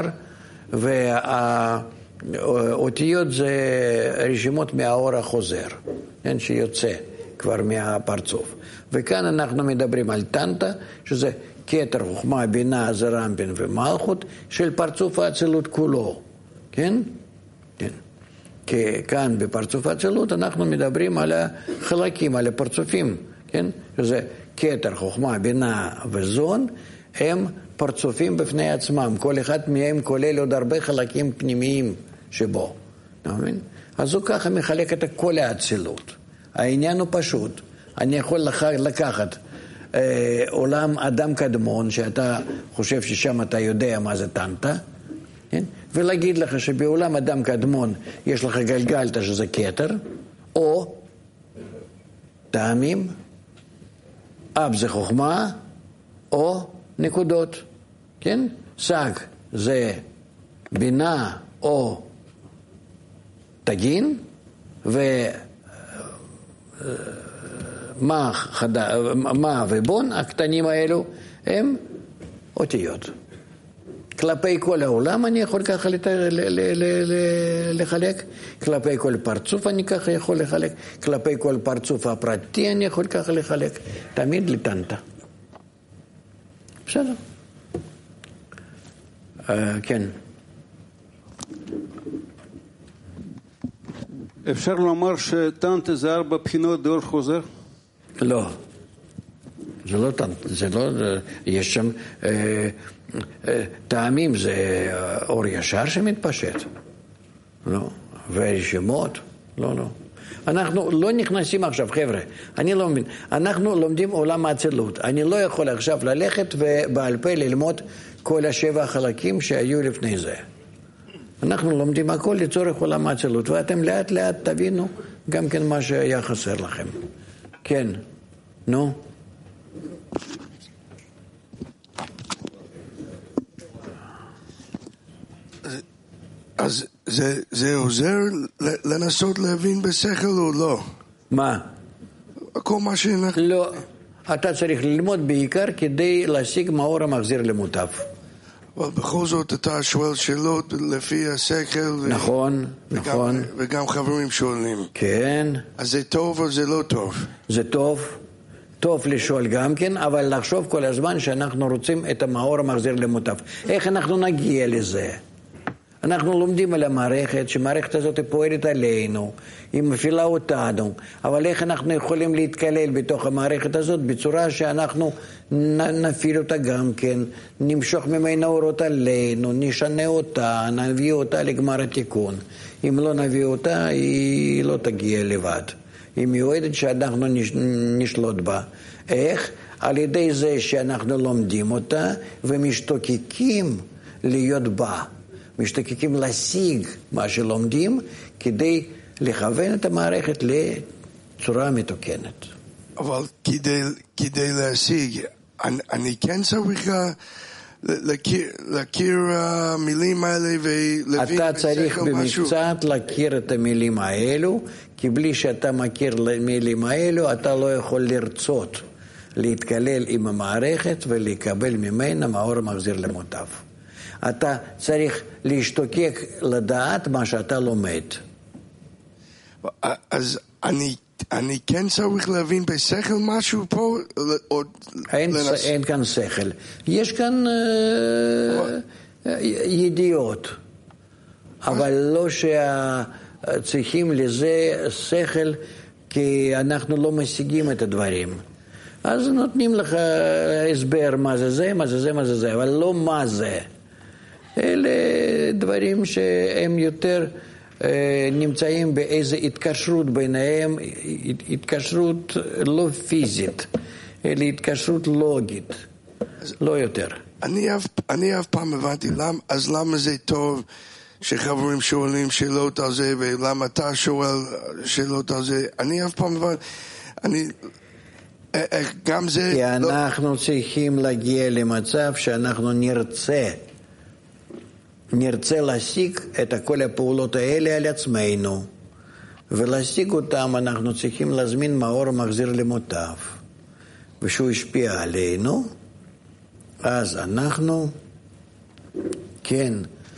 אותיות זה רשימות מהאור החוזר, שיוצא כבר מהפרצוף. וכאן אנחנו מדברים על טנטה, שזה כתר חוכמה, בינה, זרמפין ומלכות של פרצוף האצילות כולו. כן? כן. כי כאן בפרצוף האצילות אנחנו מדברים על החלקים, על הפרצופים. כן? שזה כתר חוכמה, בינה וזון, הם פרצופים בפני עצמם, כל אחד מהם כולל עוד הרבה חלקים פנימיים שבו. אז הוא ככה מחלק את כל האצילות. העניין הוא פשוט. אני יכול לקחת עולם אדם קדמון, שאתה חושב ששם אתה יודע מה זה טנטה, כן? ולהגיד לך שבעולם אדם קדמון יש לך גלגלתא שזה כתר, או טעמים, אב זה חוכמה, או נקודות, כן? סג זה בינה או תגין, מה ובון, הקטנים האלו הם אותיות. כלפי כל העולם אני יכול ככה לחלק, כלפי כל פרצוף אני ככה יכול לחלק, כלפי כל פרצוף הפרטי אני יכול ככה לחלק, תמיד לטנטה. בסדר. כן. אפשר לומר שטנטה זה 4 בחינות דור חוזר? לא. זה לא טנטה, זה לא, יש שם טעמים, זה אור ישר שמתפשט. לא. ורשימות, לא. אנחנו לא נכנסים עכשיו, חבר'ה, אני לא מבין. אנחנו לומדים עולם האצילות. אני לא יכול עכשיו ללכת ובעל פה ללמוד כל 7 החלקים שהיו לפני זה. אנחנו לומדים הכל לצורך עולם האצילות, ואתם לאט לאט תבינו גם כן מה שהיה חסר לכם. כן, נו. אז זה עוזר לנסות להבין בשכל או לא? מה? כל מה שאנחנו... לא, אתה צריך ללמוד בעיקר כדי להשיג מאור המחזיר למוטב. אבל בכל זאת אתה שואל שאלות לפי השכל. נכון. וגם חברים שואלים. כן. אז זה טוב או זה לא טוב? זה טוב. טוב לשאול גם כן, אבל לחשוב כל הזמן שאנחנו רוצים את המאור המחזיר למוטב. איך אנחנו נגיע לזה? אנחנו לומדים על המערכת, שהמערכת הזאת פועלת עלינו, היא מפעילה אותנו, אבל איך אנחנו יכולים להתקלל בתוך המערכת הזאת בצורה שאנחנו נפעיל אותה גם כן, נמשוך ממנה אורות עלינו, נשנה אותה, נביא אותה לגמר התיקון. אם לא נביא אותה, היא לא תגיע לבד. היא מיועדת שאנחנו נשלוט בה. איך? על ידי זה שאנחנו לומדים אותה ומשתוקקים להיות בה. משתוקקים להשיג מה שלומדים כדי לכוון את המערכת לצורה מתוקנת. אבל כדי להשיג, אני כן צריך להכיר המילים האלה ולהבין אתה צריך במקצת להכיר את המילים האלו, כי בלי שאתה מכיר המילים האלו, אתה לא יכול לרצות להתקלל עם המערכת ולקבל ממנה מאור מחזיר למוטב. אתה צריך להשתוקק לדעת מה שאתה לומד. אז אני כן צריך להבין בשכל משהו פה? אין כאן שכל. יש כאן ידיעות. אבל לא שצריכים לזה שכל, כי אנחנו לא משיגים את הדברים. אז נותנים לך הסבר מה זה זה, מה זה זה, מה זה זה, אבל לא מה זה. אלה דברים שהם יותר נמצאים באיזו התקשרות ביניהם, התקשרות לא פיזית, אלא התקשרות לוגית, לא יותר. אני אף פעם הבנתי, אז למה זה טוב שחברים שואלים שאלות על זה, ולמה אתה שואל שאלות על זה? אני אף פעם הבנתי, גם זה... כי אנחנו צריכים להגיע למצב שאנחנו נרצה להשיג את כל הפעולות האלה על עצמנו, ולהשיג אותם אנחנו צריכים להזמין מאור מחזיר למוטב, ושהוא השפיע עלינו, אז אנחנו כן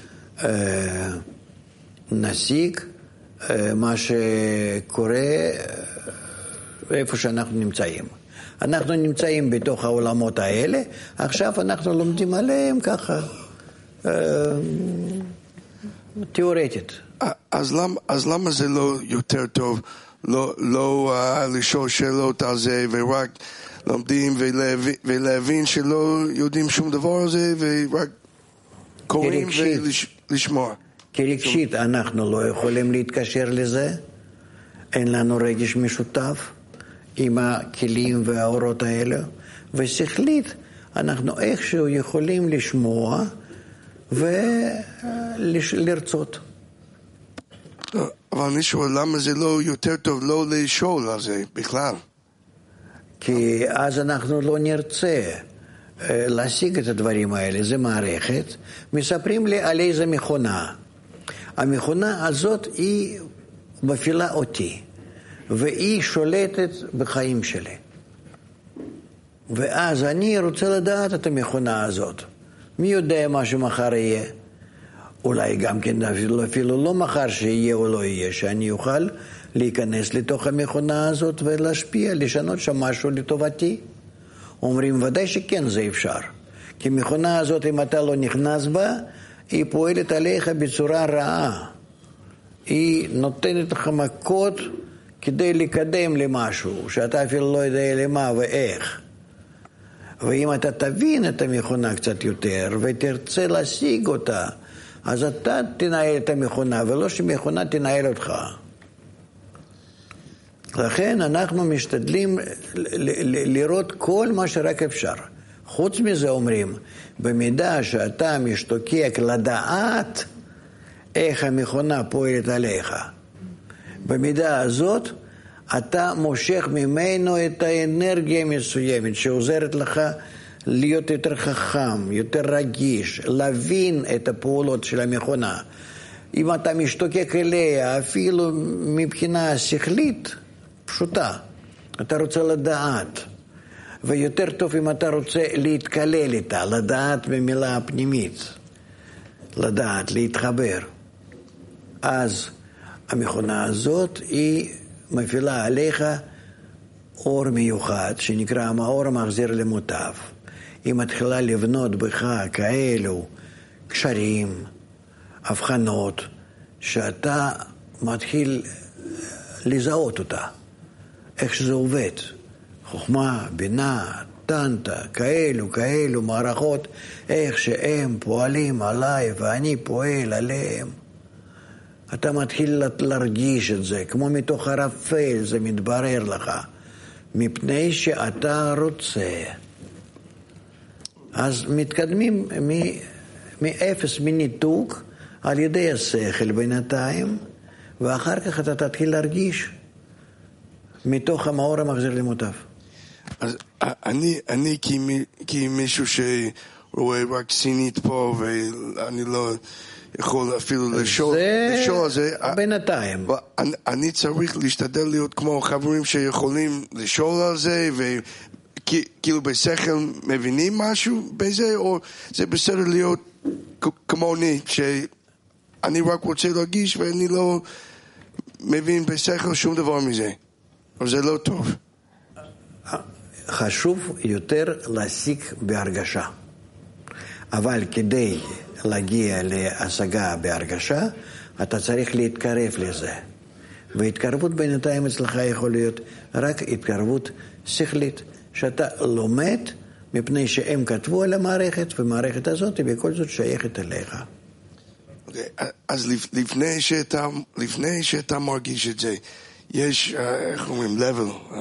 נשיג מה שקורה איפה שאנחנו נמצאים. אנחנו נמצאים בתוך העולמות האלה, עכשיו אנחנו לומדים עליהם ככה תיאורטית. אז למה זה לא יותר טוב לא לשאול שאלות על זה ורק לומדים ולהבין שלא יודעים שום דבר על זה ורק קוראים ולשמוע. כי רגשית אנחנו לא יכולים להתקשר לזה, אין לנו רגש משותף עם הכלים והאורות האלה, ושכלית אנחנו איכשהו יכולים לשמוע ולרצות. אבל אני שואל למה זה לא יותר טוב לא לשאול על זה בכלל? כי אז אנחנו לא נרצה להשיג את הדברים האלה. זה מערכת. מספרים לי על איזה מכונה. המכונה הזאת היא מפעילה אותי, והיא שולטת בחיים שלי. ואז אני רוצה לדעת את המכונה הזאת. מי יודע מה שמחר יהיה? אולי גם כן אפילו לא מחר שיהיה או לא יהיה, שאני אוכל להיכנס לתוך המכונה הזאת ולהשפיע, לשנות שם משהו לטובתי. אומרים ודאי שכן זה אפשר. כי מכונה הזאת אם אתה לא נכנס בה, היא פועלת עליך בצורה רעה. היא נותנת לך מכות כדי לקדם למשהו, שאתה אפילו לא יודע למה ואיך. ואם אתה תבין את המכונה קצת יותר ותרצה להשיג אותה, אז אתה תנהל את המכונה, ולא שמכונה תנהל אותך. לכן אנחנו משתדלים לראות כל מה שרק אפשר. חוץ מזה אומרים, במידה שאתה משתוקק לדעת איך המכונה פועלת עליך, במידה הזאת אתה מושך ממנו את האנרגיה המסוימת שעוזרת לך להיות יותר חכם, יותר רגיש, להבין את הפעולות של המכונה. אם אתה משתוקק אליה, אפילו מבחינה שכלית פשוטה, אתה רוצה לדעת. ויותר טוב אם אתה רוצה להתקלל איתה, לדעת במילה הפנימית, לדעת, להתחבר. אז המכונה הזאת היא מפעילה עליך אור מיוחד, שנקרא האור המחזיר למוטב. היא מתחילה לבנות בך כאלו קשרים, הבחנות, שאתה מתחיל לזהות אותה, איך שזה עובד. חוכמה, בינה, טנטה, כאלו מערכות, איך שהם פועלים עליי ואני פועל עליהם. אתה מתחיל להרגיש את זה, כמו מתוך הרפל זה מתברר לך, מפני שאתה רוצה. אז מתקדמים מאפס, מניתוק, על ידי השכל בינתיים, ואחר כך אתה תתחיל להרגיש מתוך המאור המחזיר למוטב. אז אני כמישהו שרואה רק סינית פה, ואני לא יכול אפילו לשאול על זה. בינתיים. אני צריך להשתדל להיות כמו חברים שיכולים לשאול על זה, וכאילו בשכל מבינים משהו בזה, או זה בסדר להיות כמוני, שאני רק רוצה להרגיש ואני לא מבין בשכל שום דבר מזה. אבל זה לא טוב. חשוב יותר להשיג בהרגשה. אבל כדי להגיע להשגה בהרגשה, אתה צריך להתקרב לזה. והתקרבות בינתיים אצלך יכול להיות רק התקרבות שכלית, שאתה לומד מפני שהם כתבו על המערכת, והמערכת הזאת היא בכל זאת שייכת אליך. אז לפני שאתה מרגיש את זה, יש, איך אומרים, level,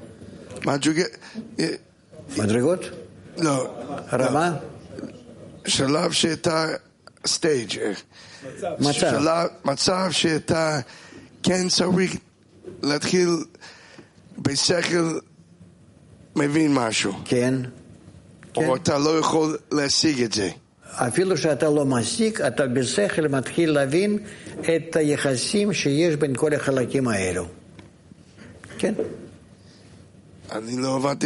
מדרגות? לא. רמה? שלב שאתה, stage. מצב שאתה כן צריך להתחיל בשכל מבין משהו. כן. או אתה לא יכול להשיג את זה. אפילו שאתה לא משיג, אתה בשכל מתחיל להבין את היחסים שיש בין כל החלקים האלו. כן. אני לא הבנתי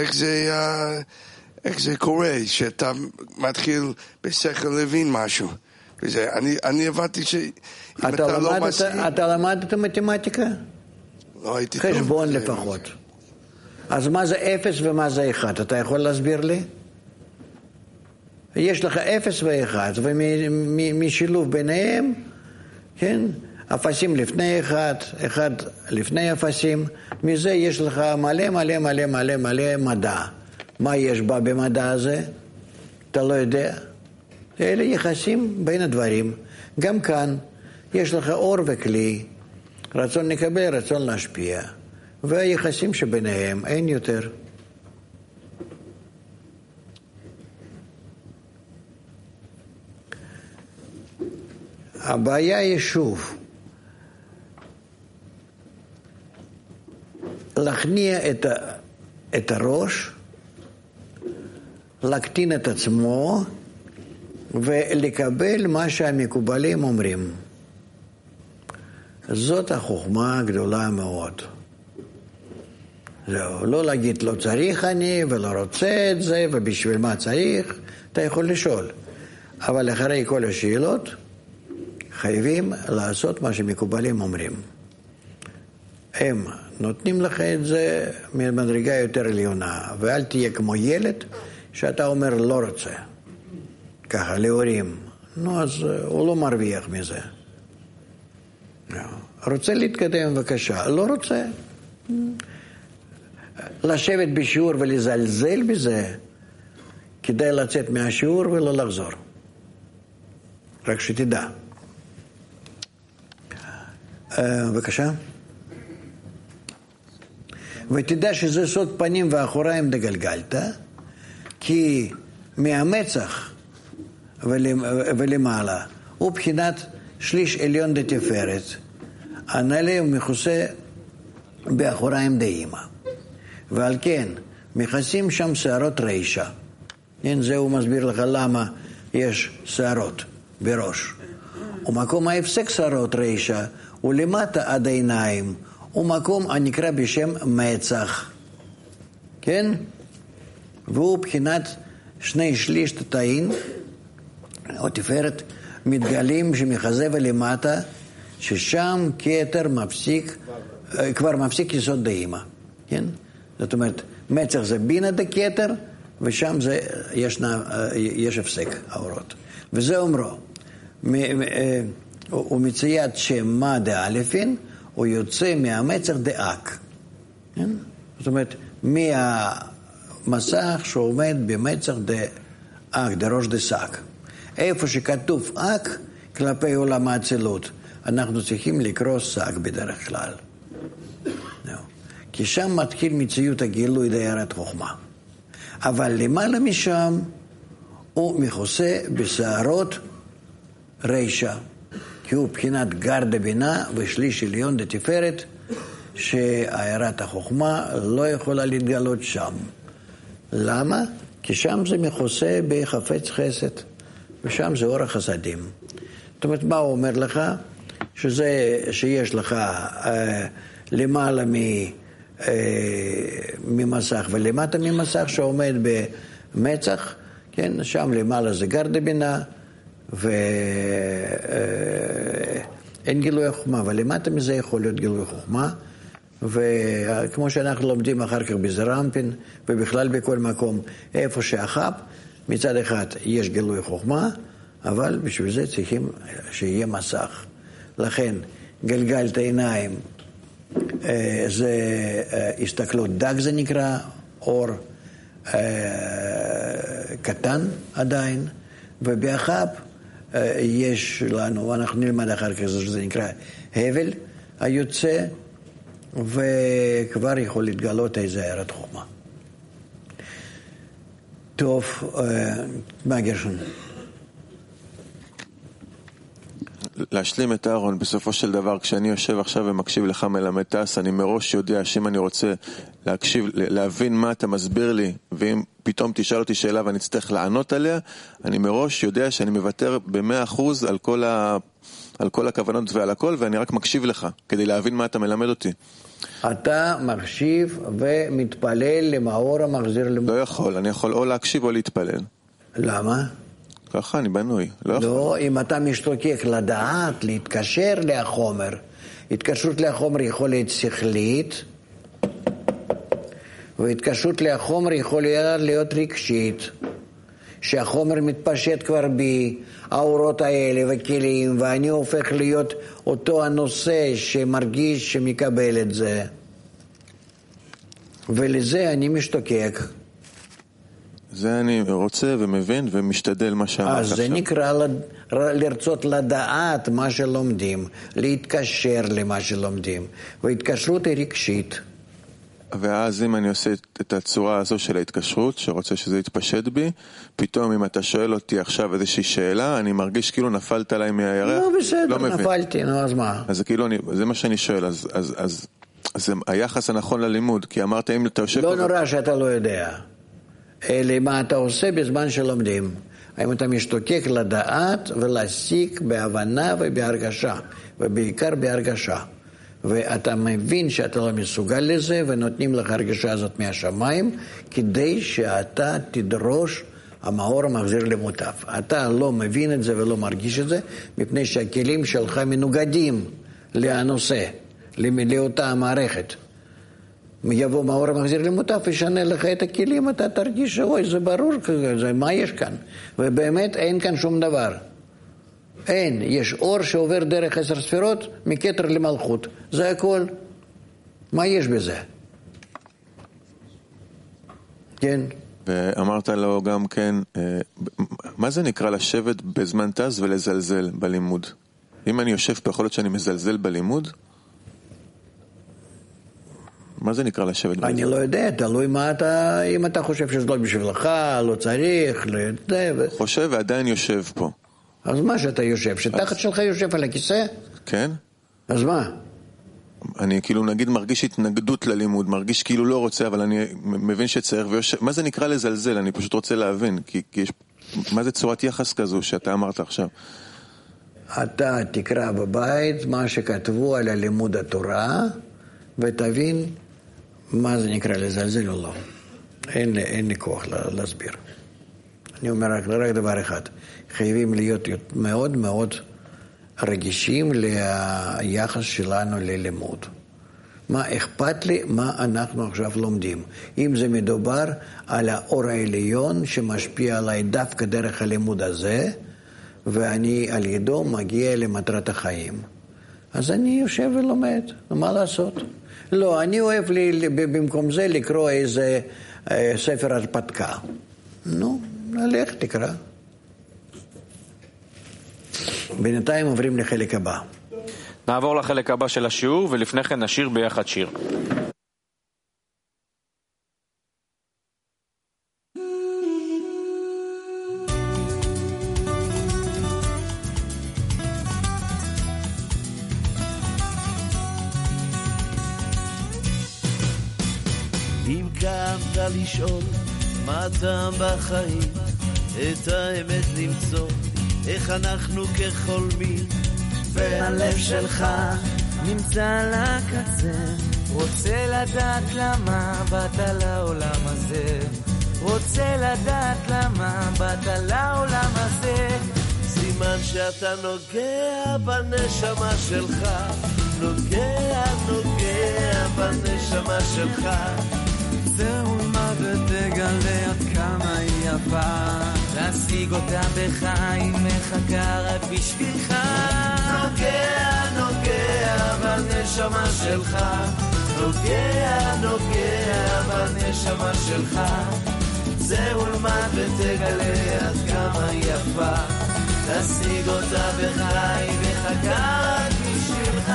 איך זה קורה, שאתה מתחיל בשכל להבין משהו. אני הבנתי שאם אתה לא משיג... אתה למדת מתמטיקה? לא הייתי טוב. חשבון לפחות. אז מה זה 0 ומה זה 1? אתה יכול להסביר לי? יש לך 0 ו1, ומשילוב ביניהם, כן, אפסים לפני אחד לפני אפסים, מזה יש לך מלא מלא מלא מלא מלא מדע. מה יש בה במדע הזה? אתה לא יודע. אלה יחסים בין הדברים. גם כאן יש לך אור וכלי, רצון לקבל, רצון להשפיע, והיחסים שביניהם אין יותר. הבעיה היא שוב להכניע את הראש, להקטין את עצמו ולקבל מה שהמקובלים אומרים. זאת החוכמה הגדולה מאוד. זהו, לא להגיד לא צריך אני ולא רוצה את זה ובשביל מה צריך, אתה יכול לשאול. אבל אחרי כל השאלות חייבים לעשות מה שמקובלים אומרים. הם נותנים לך את זה ממדרגה יותר עליונה, ואל תהיה כמו ילד שאתה אומר לא רוצה. ככה, להורים. נו, אז הוא לא מרוויח מזה. רוצה להתקדם בבקשה, לא רוצה. לשבת בשיעור ולזלזל בזה, כדאי לצאת מהשיעור ולא לחזור. רק שתדע. בבקשה. ותדע שזה סוד פנים ואחוריים דגלגלת, כי מהמצח ולמעלה הוא בחינת שליש עליון דתפארת, הנעלה ומכוסה באחוריים דאימא, ועל כן מכסים שם שערות רישה. זה הוא מסביר לך למה יש שערות בראש. ומקום ההפסק שערות רישה הוא למטה עד העיניים, הוא מקום הנקרא בשם מצח, כן? והוא בחינת שני שליש תתאין או תפארת מתגלים שמחזה ולמטה, ששם כתר מפסיק, כבר מפסיק יסוד דאימא, כן? זאת אומרת, מצח זה בינה דכתר, ושם זה יש הפסק האורות. וזה אומרו, ומציית שמה דאלפין, הוא יוצא מהמצח דאק. כן? זאת אומרת, מהמסך שעומד במצח דאק, דראש דסק. איפה שכתוב אק, כלפי עולם האצילות, אנחנו צריכים לקרוא סק בדרך כלל. כי שם מתחיל מציאות הגילוי דיירת חוכמה. אבל למעלה משם הוא מכוסה בשערות רישה, כי הוא בחינת גר דבינה ושליש עליון דתפארת, שהערת החוכמה לא יכולה להתגלות שם. למה? כי שם זה מכוסה בחפץ חסד, ושם זה אור החסדים. זאת אומרת, מה הוא אומר לך? שיש לך למעלה ממסך ולמטה ממסך שעומד במצח, כן? שם למעלה זה גר דבינה, ואין גילוי חוכמה, אבל למטה מזה יכול להיות גילוי חוכמה, וכמו שאנחנו לומדים אחר כך בזרמפין, ובכלל בכל מקום, איפה שאחב, מצד אחד יש גילוי חוכמה, אבל בשביל זה צריכים שיהיה מסך. לכן, גלגלת עיניים, זה הסתכלות דק זה נקרא, אור קטן עדיין, ובאחב יש לנו, אנחנו נלמד אחר כך, זה נקרא הבל היוצא, וכבר יכול להתגלות איזה הערת חוכמה. טוב, מה גרשון? להשלים את אהרון, בסופו של דבר, כשאני יושב עכשיו ומקשיב לך מלמד טס, אני מראש יודע שאם אני רוצה להקשיב, להבין מה אתה מסביר לי, ואם פתאום תשאל אותי שאלה ואני אצטרך לענות עליה, אני מראש יודע שאני מוותר ב100% על כל הכוונות ועל הכל, ואני רק מקשיב לך, כדי להבין מה אתה מלמד אותי. אתה מקשיב ומתפלל למאור המחזיר למאור. לא יכול, אני יכול או להקשיב או להתפלל. למה? ככה אני בנוי, לא יכול. לא, אם אתה משתוקק לדעת, להתקשר לחומר. התקשרות לחומר יכול להיות שכלית, והתקשרות לחומר יכול להיות רגשית. שהחומר מתפשט כבר בי, האורות האלה וכלים, ואני הופך להיות אותו הנושא שמרגיש שמקבל את זה. ולזה אני משתוקק. זה אני רוצה ומבין ומשתדל מה שאמרת עכשיו. אז זה נקרא לרצות לדעת מה שלומדים, להתקשר למה שלומדים, והתקשרות היא רגשית. ואז אם אני עושה את הצורה הזו של ההתקשרות, שרוצה שזה יתפשט בי, פתאום אם אתה שואל אותי עכשיו איזושהי שאלה, אני מרגיש כאילו נפלת עליי מהירח. לא בסדר, לא נפלתי, נו אז מה? אז כאילו, זה מה שאני שואל, אז זה היחס הנכון ללימוד, כי אמרת אם אתה יושב... לא נורא שאתה לא יודע. אלא מה אתה עושה בזמן שלומדים. האם אתה משתוקק לדעת ולהסיק בהבנה ובהרגשה, ובעיקר בהרגשה. ואתה מבין שאתה לא מסוגל לזה, ונותנים לך הרגשה הזאת מהשמיים, כדי שאתה תדרוש המאור המחזיר למוטף. אתה לא מבין את זה ולא מרגיש את זה, מפני שהכלים שלך מנוגדים לנושא, לאותה המערכת. יבוא מאור המחזיר למוטף, ישנה לך את הכלים, אתה תרגיש שאוי, זה ברור, זה, מה יש כאן? ובאמת אין כאן שום דבר. אין, יש אור שעובר דרך 10 ספירות, מכתר למלכות. זה הכל. מה יש בזה? כן. ואמרת לו גם כן, מה זה נקרא לשבת בזמן טז ולזלזל בלימוד? אם אני יושב פה, יכול להיות שאני מזלזל בלימוד? מה זה נקרא לשבת בזמן? אני לא יודע, תלוי מה אתה, אם אתה חושב שזה לא בשבילך, לא צריך, לא יודע. חושב ועדיין יושב פה. אז מה שאתה יושב? שתחת שלך יושב על הכיסא? כן. אז מה? אני כאילו נגיד מרגיש התנגדות ללימוד, מרגיש כאילו לא רוצה, אבל אני מבין שצריך ויושב. מה זה נקרא לזלזל? אני פשוט רוצה להבין, כי יש... מה זה צורת יחס כזו שאתה אמרת עכשיו? אתה תקרא בבית מה שכתבו על הלימוד התורה, ותבין מה זה נקרא לזלזל או לא. אין לי כוח להסביר. אני אומר רק דבר אחד. חייבים להיות מאוד מאוד רגישים ליחס שלנו ללימוד. מה אכפת לי, מה אנחנו עכשיו לומדים. אם זה מדובר על האור העליון שמשפיע עליי דווקא דרך הלימוד הזה, ואני על ידו מגיע למטרת החיים. אז אני יושב ולומד, מה לעשות? לא, אני אוהב במקום זה לקרוא איזה ספר הרפתקה. נו, נלך, תקרא. בינתיים עוברים לחלק הבא. נעבור לחלק הבא של השיעור, ולפני כן נשיר ביחד שיר. אם קמת לשאול מה טעם בחיים, את האמת למצוא, איך אנחנו כחולמים, והלב שלך נמצא על הקצה, רוצה לדעת למה באת לעולם הזה, רוצה לדעת למה באת לעולם הזה. סימן שאתה נוגע בנשמה שלך, נוגע בנשמה שלך. זהו מה ותגלה עד כמה היא יפה, להשיג אותה בך היא מחכה רק בשבילך. נוגע בנשמה שלך, נוגע בנשמה שלך. זהו מה ותגלה עד כמה היא יפה, להשיג אותה בך היא מחכה רק בשבילך.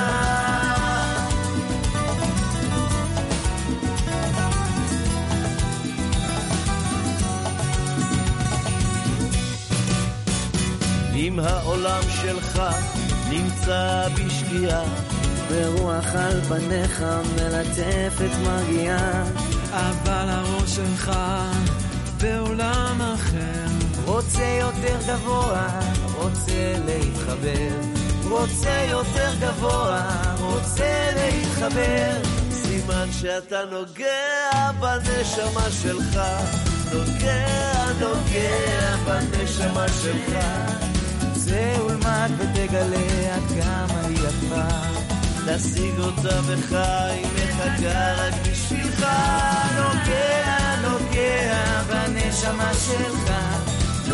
אם העולם שלך נמצא בשקיעה, ורוח על פניך מלטפת מגיעה, אבל הראש שלך בעולם אחר, רוצה יותר גבוה, רוצה להתחבר, רוצה יותר גבוה, רוצה להתחבר. סימן שאתה נוגע בנשמה שלך, נוגע בנשמה שלך. זהו למד ותגלה עד כמה היא יפה, להשיג אותה בך היא מחכה רק בשבילך. נוגע בנשמה שלך,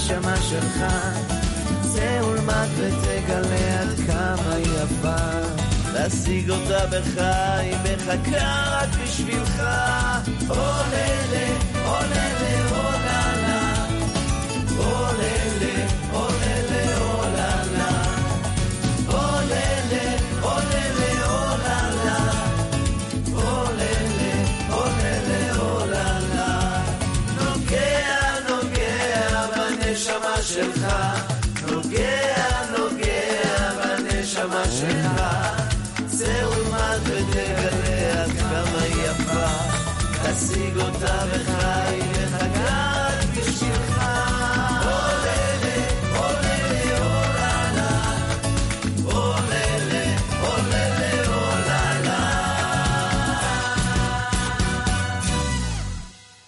בנשמה שלך, צא ולמד ותגלה עד כמה היא יפה. להשיג אותה בך, היא מחכה רק בשבילך. עוללה, עוללה, עוללה, עוללה, עוללה, עוללה, עוללה, עוללה, עוללה, עוללה, עוללה, עוללה. נוגע, נוגע בנשמה שלך, נוגע, נוגע בנשמה שלך.